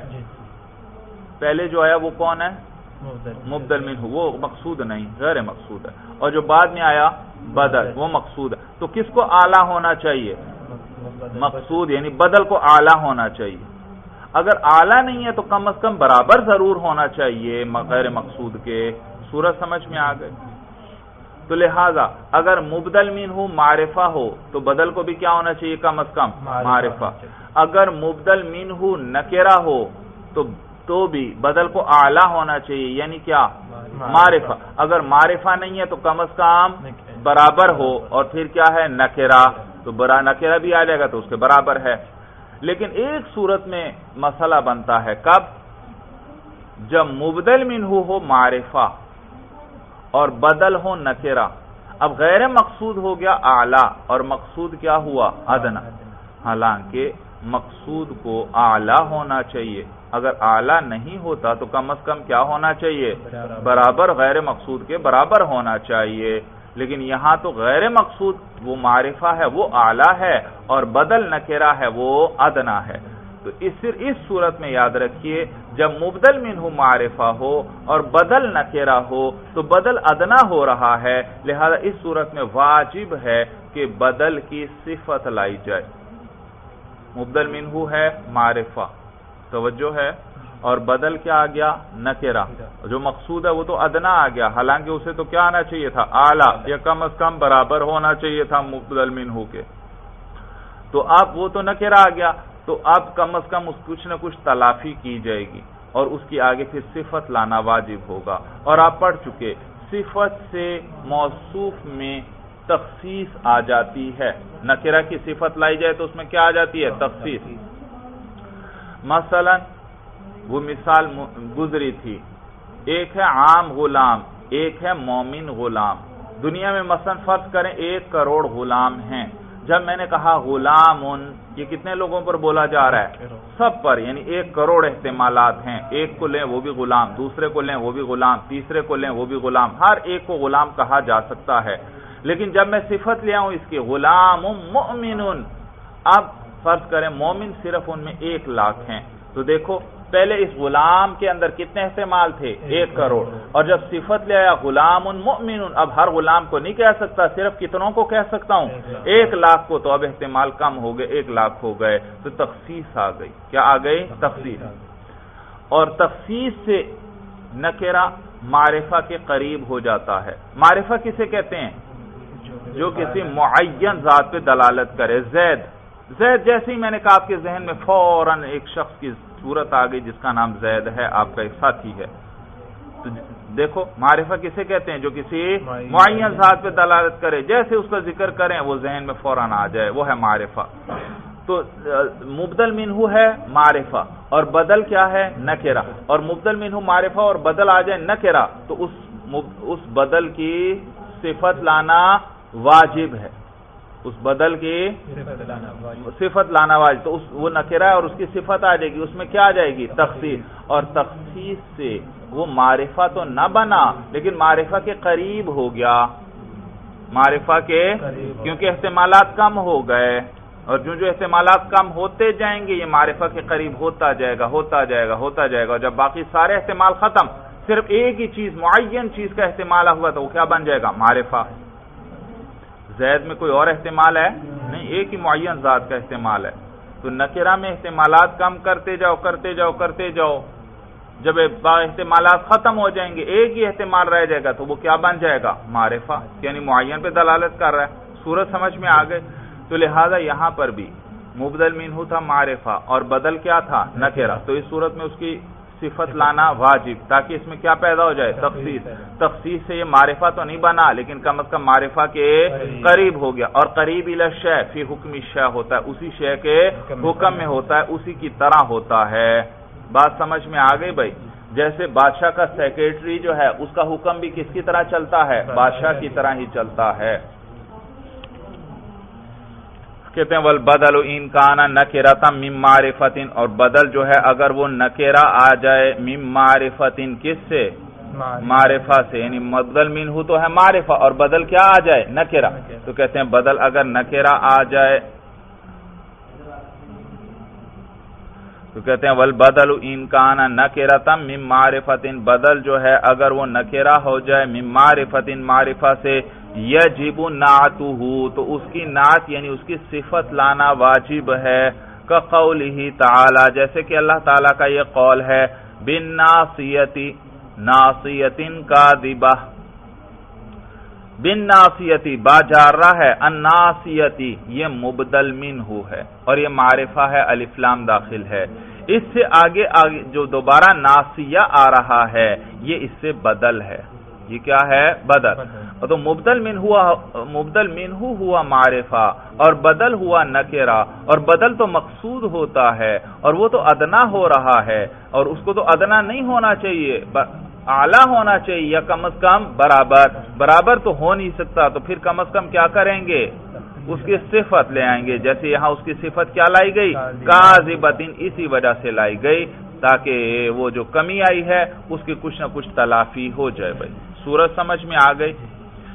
پہلے جو آیا وہ کون ہے؟ مبدل منہ، وہ مقصود نہیں، غیر مقصود ہے، اور جو بعد میں آیا بدل وہ مقصود ہے۔ تو کس کو اعلیٰ ہونا چاہیے؟ مقصود، یعنی بدل کو اعلیٰ ہونا چاہیے۔ اگر اعلیٰ نہیں ہے تو کم از کم برابر ضرور ہونا چاہیے غیر مقصود کے۔ صورت سمجھ میں آ گئی؟ تو لہذا اگر مبدل منہ معرفہ ہو تو بدل کو بھی کیا ہونا چاہیے؟ کم از کم معرفہ۔ اگر مبدل منہ نکرہ ہو تو بھی بدل کو اعلیٰ ہونا چاہیے، یعنی کیا؟ معرفہ۔ اگر معرفہ نہیں ہے تو کم از کم برابر ہو، اور پھر کیا ہے؟ نکرہ، تو نکرہ بھی آ جائے گا تو اس کے برابر ہے۔ لیکن ایک صورت میں مسئلہ بنتا ہے، کب؟ جب مبدل منہ ہو معرفہ اور بدل ہو نکرہ۔ اب غیر مقصود ہو گیا اعلیٰ اور مقصود کیا ہوا؟ ادنا، حالانکہ مقصود کو اعلیٰ ہونا چاہیے، اگر اعلیٰ نہیں ہوتا تو کم از کم کیا ہونا چاہیے؟ برابر، غیر مقصود کے برابر ہونا چاہیے۔ لیکن یہاں تو غیر مقصود وہ معرفہ ہے وہ اعلیٰ ہے، اور بدل نکرہ ہے وہ ادنا ہے۔ تو اس صورت میں یاد رکھیے جب مبدل منہ معرفہ ہو اور بدل نکرہ ہو تو بدل ادنا ہو رہا ہے، لہذا اس صورت میں واجب ہے کہ بدل کی صفت لائی جائے۔ مبدل منہ ہے معرفہ، توجہ ہے، اور بدل کیا آ گیا؟ نکرہ۔ جو مقصود ہے وہ تو ادنا آ گیا، حالانکہ اسے تو کیا آنا چاہیے تھا؟ اعلیٰ، یا کم از کم برابر ہونا چاہیے تھا مبدل منہ کے۔ تو اب وہ تو نکرہ آ گیا، تو اب کم از کم کچھ نہ کچھ تلافی کی جائے گی اور اس کی آگے پھر صفت لانا واجب ہوگا. اور آپ پڑھ چکے صفت سے موصوف میں تخصیص آ جاتی ہے. نکرہ کی صفت لائی جائے تو اس میں کیا آ جاتی ہے؟ تخصیص. مثلا وہ مثال گزری تھی، ایک ہے عام غلام، ایک ہے مومن غلام. دنیا میں مثلا فرض کریں 1 کروڑ غلام ہیں. جب میں نے کہا غلام، یہ کتنے لوگوں پر بولا جا رہا ہے؟ سب پر، یعنی 1 کروڑ احتمالات ہیں. ایک کو لیں وہ بھی غلام، دوسرے کو لیں وہ بھی غلام، تیسرے کو لیں وہ بھی غلام، ہر ایک کو غلام کہا جا سکتا ہے. لیکن جب میں صفت لے آؤں اس کی غلام مؤمن، اب فرض کریں مومن صرف ان میں 1 لاکھ ہیں، تو دیکھو پہلے اس غلام کے اندر کتنے احتمال تھے؟ 1 کروڑ. اور جب صفت لے آیا غلام مؤمن، اب ہر غلام کو نہیں کہہ سکتا، صرف کتنوں کو کہہ سکتا ہوں؟ 1 لاکھ کو. تو اب احتمال کم ہو گئے، 1 لاکھ ہو گئے، تو تخصیص آ گئی. کیا آ گئی؟ تخصیص. اور تخصیص سے نکرہ معرفہ کے قریب ہو جاتا ہے. معرفہ کسے کہتے ہیں؟ جو کسی معین ذات پہ دلالت کرے. زید جیسے ہی میں نے کہا آپ کے ذہن میں فوراً ایک شخص کی صورت آ گئی جس کا نام زید ہے، آپ کا ایک ساتھی ہے. تو دیکھو معرفہ کسے کہتے ہیں؟ جو کسی معین ذات پہ دلالت کرے، جیسے اس کا ذکر کریں وہ ذہن میں فوراً آ جائے، وہ ہے معرفہ. تو مبدل منہ ہے معرفہ، اور بدل کیا ہے؟ نکرہ. اور مبدل منہ معرفہ اور بدل آ جائے نکرہ، تو اس بدل کی صفت لانا واجب ہے. اس بدل کی صفت لانا واجب. تو وہ نکرہ ہے اور اس کی صفت آ جائے گی، اس میں کیا آ جائے گی؟ تخصیص. اور تخصیص سے وہ معرفہ تو نہ بنا لیکن معرفہ کے قریب ہو گیا. معرفہ کے، کیونکہ احتمالات کم ہو گئے، اور جو احتمالات کم ہوتے جائیں گے یہ معرفہ کے قریب ہوتا جائے گا، ہوتا جائے گا، ہوتا جائے گا. اور جب باقی سارے احتمال ختم، صرف ایک ہی چیز، معین چیز کا احتمال ہوا تو وہ کیا بن جائے گا؟ معرفہ. زید میں کوئی اور احتمال ہے نہیں، ایک ہی معین ذات کا احتمال ہے. تو نکرہ میں احتمالات کم کرتے جاؤ کرتے جاؤ کرتے جاؤ، جب احتمالات ختم ہو جائیں گے ایک ہی احتمال رہ جائے گا تو وہ کیا بن جائے گا؟ معرفہ. یعنی معین پہ دلالت کر رہا ہے. صورت سمجھ میں آ گئے. تو لہذا یہاں پر بھی مبدل منہ تھا معرفہ اور بدل کیا تھا؟ نکرہ. تو اس صورت میں اس کی صفت لانا واجب، تاکہ اس میں کیا پیدا ہو جائے؟ تخصیص. تخصیص سے یہ معرفہ تو نہیں بنا لیکن کم از کم معرفہ کے قریب ہو گیا. اور قریب الی الشیء فی حکم الشیء ہوتا ہے، اسی شے کے حکم میں ہوتا ہے، اسی کی طرح ہوتا ہے. بات سمجھ میں آ گئی بھائی؟ جیسے بادشاہ کا سیکریٹری جو ہے اس کا حکم بھی کس کی طرح چلتا ہے؟ بادشاہ کی طرح ہی چلتا ہے. کہتے ہیں والبدل ان کان نکرۃ من معرفۃ، اور بدل جو ہے اگر وہ نکرہ آ جائے من معرفۃ، کس سے؟ معرفہ سے. یعنی مبدل منہ تو ہے معرفہ اور بدل کیا آ جائے؟ نکرہ. تو کہتے ہیں بدل اگر نکرہ آ جائے تو کہتے ہیں والبدل ان کان نکرۃ من معرفۃ، بدل جو ہے اگر وہ نکرہ ہو جائے من معرفۃ، معرفہ سے، یجب نعتہ، تو اس کی نعت یعنی اس کی صفت لانا واجب ہے. کقولہ تعالی، جیسے کہ اللہ تعالیٰ کا یہ قول ہے بالناصیۃ، ناصیۃ کاذبہ. بالناصیۃ با جارہ ہے، الناصیۃ یہ مبدل منہ ہے اور یہ معرفہ ہے، الف لام داخل ہے. اس سے آگے جو دوبارہ ناصیہ آ رہا ہے یہ اس سے بدل ہے. یہ کیا ہے؟ بدل. تو مبدل منہ ہوا معرفہ اور بدل ہوا نکرہ. اور بدل تو مقصود ہوتا ہے اور وہ تو ادنا ہو رہا ہے، اور اس کو تو ادنا نہیں ہونا چاہیے، اعلیٰ ہونا چاہیے، یا کم از کم برابر تو ہو نہیں سکتا. تو پھر کم از کم کیا کریں گے؟ اس کی صفت لے آئیں گے. جیسے یہاں اس کی صفت کیا لائی گئی؟ کاذبۃ، اسی وجہ سے لائی گئی تاکہ وہ جو کمی آئی ہے اس کی کچھ نہ کچھ تلافی ہو جائے. بھائی صورت سمجھ میں آ گئی؟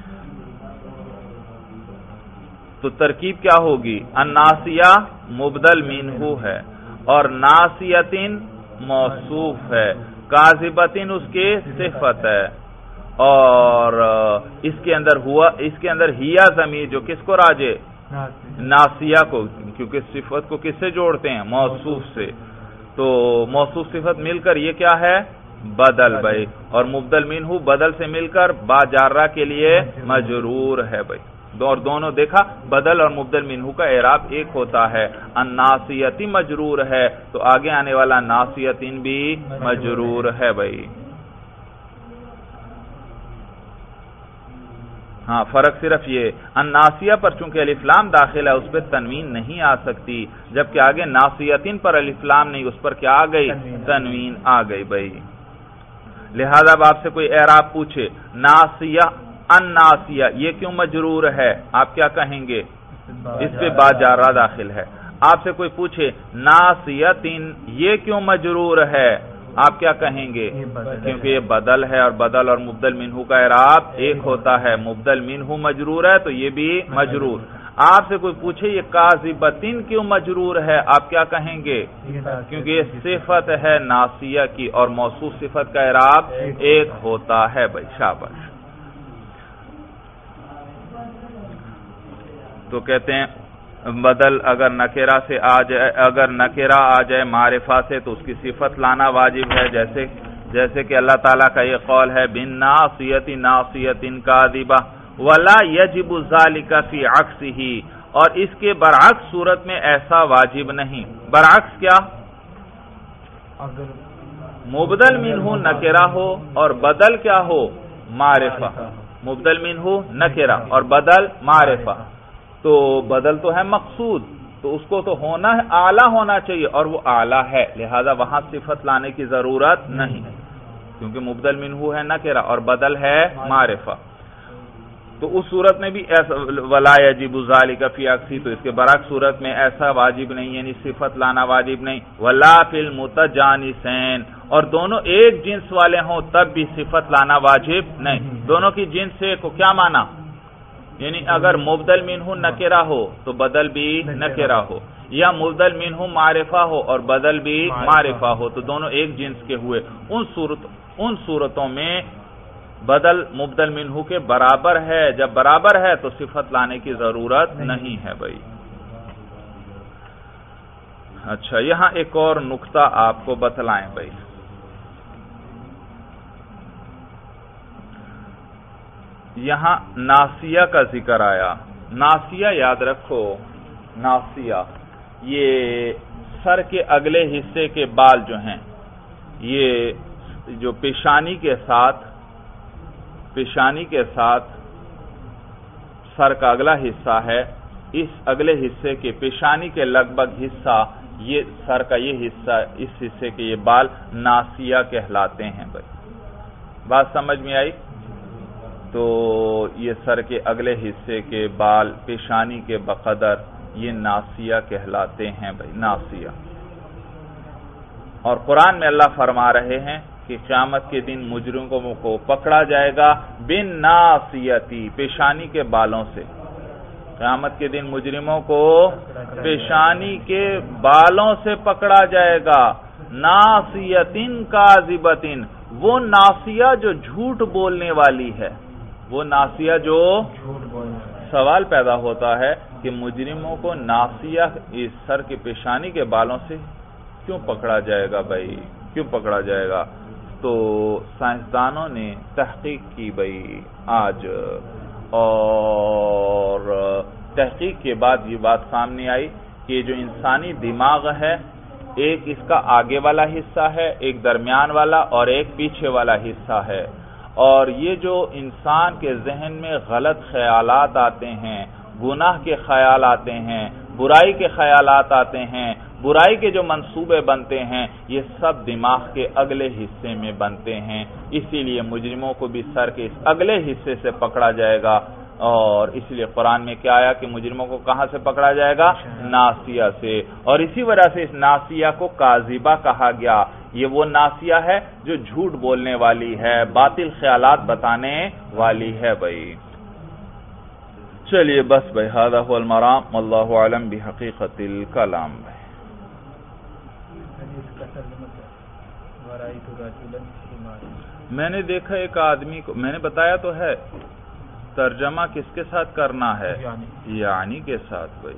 تو ترکیب کیا ہوگی؟ الناصیہ مبدل منہ ہے اور ناصیۃ موصوف ہے، کاذبۃ اس کی صفت ہے، اور اس کے اندر ہیا ضمیر جو کس کو راجع؟ ناصیہ کو، کیونکہ صفت کو کس سے جوڑتے ہیں؟ موصوف سے. تو موصوف صفت مل کر یہ کیا ہے؟ بدل بھائی. اور مبدل منہ بدل سے مل کر با جارہ کے لیے مجرور ہے بھائی. اور دونوں دیکھا بدل اور مبدل منہو کا اعراب ایک ہوتا ہے. الناصیتی مجرور ہے تو آگے آنے والا ناصیتین بھی مجرور ہے بھائی. ہاں فرق صرف یہ الناصیہ پر چونکہ الف لام داخل ہے اس پہ تنوین نہیں آ سکتی، جبکہ آگے ناصیتین پر الف لام نہیں، اس پر کیا آ گئی؟ تنوین آ گئی بھائی. لہذا اب آپ سے کوئی اعراب پوچھے ناصیہ الناصیہ یہ کیوں مجرور ہے، آپ کیا کہیں گے؟ اس پہ با جارہ داخل ہے. آپ سے کوئی پوچھے ناصیتین یہ کیوں مجرور ہے، آپ کیا کہیں گے؟ کیونکہ یہ بدل ہے اور بدل اور مبدل منہو کا اعراب ایک ہوتا ہے. مبدل منہو مجرور ہے تو یہ بھی مجرور. آپ سے کوئی پوچھے یہ کاذبتین کیوں مجرور ہے، آپ کیا کہیں گے؟ کیونکہ یہ صفت ہے ناصیہ کی اور موصوف صفت کا اعراب ایک ہوتا ہے بھائی. شاباش. تو کہتے ہیں بدل اگر نکرہ سے آ جائے، اگر نکرہ آ جائے معرفہ سے تو اس کی صفت لانا واجب ہے، جیسے کہ اللہ تعالیٰ کا یہ قول ہے بالناصیۃ ناصیۃ کاذبہ ولا یجب ذلک فی عکسہ، اور اس کے برعکس صورت میں ایسا واجب نہیں. برعکس کیا؟ اگر مبدل منہ نکرہ ہو اور بدل کیا ہو؟ معرفہ. مبدل منہ نکرہ اور بدل معرفہ، تو بدل تو ہے مقصود، تو اس کو تو ہونا ہے اعلیٰ ہونا چاہیے اور وہ اعلیٰ ہے، لہذا وہاں صفت لانے کی ضرورت نہیں، کیونکہ مبدل منہو ہے نکرہ اور بدل ہے معرفہ. تو اس صورت میں بھی ایسا ولا یجب ذلک فی عکسی، تو اس کے برعکس صورت میں ایسا واجب نہیں، یعنی صفت لانا واجب نہیں. ولا فی المتجانسین، اور دونوں ایک جنس والے ہوں تب بھی صفت لانا واجب نہیں. دونوں کی جنس سے کو کیا مانا؟ یعنی اگر مبدل منہ نکرہ ہو تو بدل بھی نکرہ ہو، یا مبدل منہ معرفہ ہو اور بدل بھی معرفہ ہو، تو دونوں ایک جنس کے ہوئے. ان صورتوں میں بدل مبدل منہ کے برابر ہے، جب برابر ہے تو صفت لانے کی ضرورت نہیں ہے بھائی. اچھا یہاں ایک اور نقطہ آپ کو بتلائیں بھائی. یہاں ناصیہ کا ذکر آیا. ناصیہ یاد رکھو، ناصیہ یہ سر کے اگلے حصے کے بال جو ہیں، یہ جو پیشانی کے ساتھ سر کا اگلا حصہ ہے، اس اگلے حصے کے پیشانی کے لگ بھگ حصہ، یہ سر کا یہ حصہ، اس حصے کے یہ بال ناصیہ کہلاتے ہیں بھائی. بات سمجھ میں آئی؟ تو یہ سر کے اگلے حصے کے بال پیشانی کے بقدر یہ ناصیہ کہلاتے ہیں بھائی، ناصیہ. اور قرآن میں اللہ فرما رہے ہیں کہ قیامت کے دن مجرموں کو پکڑا جائے گا بالناصیتی، پیشانی کے بالوں سے. قیامت کے دن مجرموں کو پیشانی کے بالوں سے پکڑا جائے گا. ناصیتن کاذبتن، وہ ناصیہ جو جھوٹ بولنے والی ہے، وہ ناصیہ جو سوال پیدا ہوتا ہے کہ مجرموں کو ناصیہ اس سر کے پیشانی کے بالوں سے کیوں پکڑا جائے گا بھائی، کیوں پکڑا جائے گا؟ تو سائنسدانوں نے تحقیق کی بھائی آج، اور تحقیق کے بعد یہ بات سامنے آئی کہ جو انسانی دماغ ہے، ایک اس کا آگے والا حصہ ہے، ایک درمیان والا اور ایک پیچھے والا حصہ ہے. اور یہ جو انسان کے ذہن میں غلط خیالات آتے ہیں، گناہ کے خیال آتے ہیں، برائی کے خیالات آتے ہیں، برائی کے جو منصوبے بنتے ہیں، یہ سب دماغ کے اگلے حصے میں بنتے ہیں. اسی لیے مجرموں کو بھی سر کے اس اگلے حصے سے پکڑا جائے گا. اور اس لیے قرآن میں کیا آیا کہ مجرموں کو کہاں سے پکڑا جائے گا؟ ناصیہ سے. اور اسی وجہ سے اس ناصیہ کو کاذبہ کہا گیا. یہ وہ ناصیہ ہے جو جھوٹ بولنے والی ہے، باطل خیالات بتانے والی ہے بھائی. چلیے بس بھائی، ھذا ھو المرام واللہ اعلم بحقیقت الکلام. میں نے دیکھا ایک آدمی کو، میں نے بتایا تو ہے ترجمہ کس کے ساتھ کرنا ہے؟ یعنی کے ساتھ بھائی.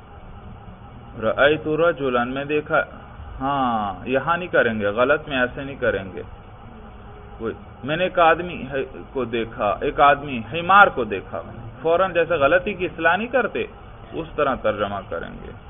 رأیت رجلا، میں دیکھا، ہاں یہاں نہیں کریں گے، غلط میں ایسے نہیں کریں گے. میں نے ایک آدمی کو دیکھا، ایک آدمی حمار کو دیکھا، فوراً جیسے غلطی کی اصلاح نہیں کرتے اس طرح ترجمہ کریں گے.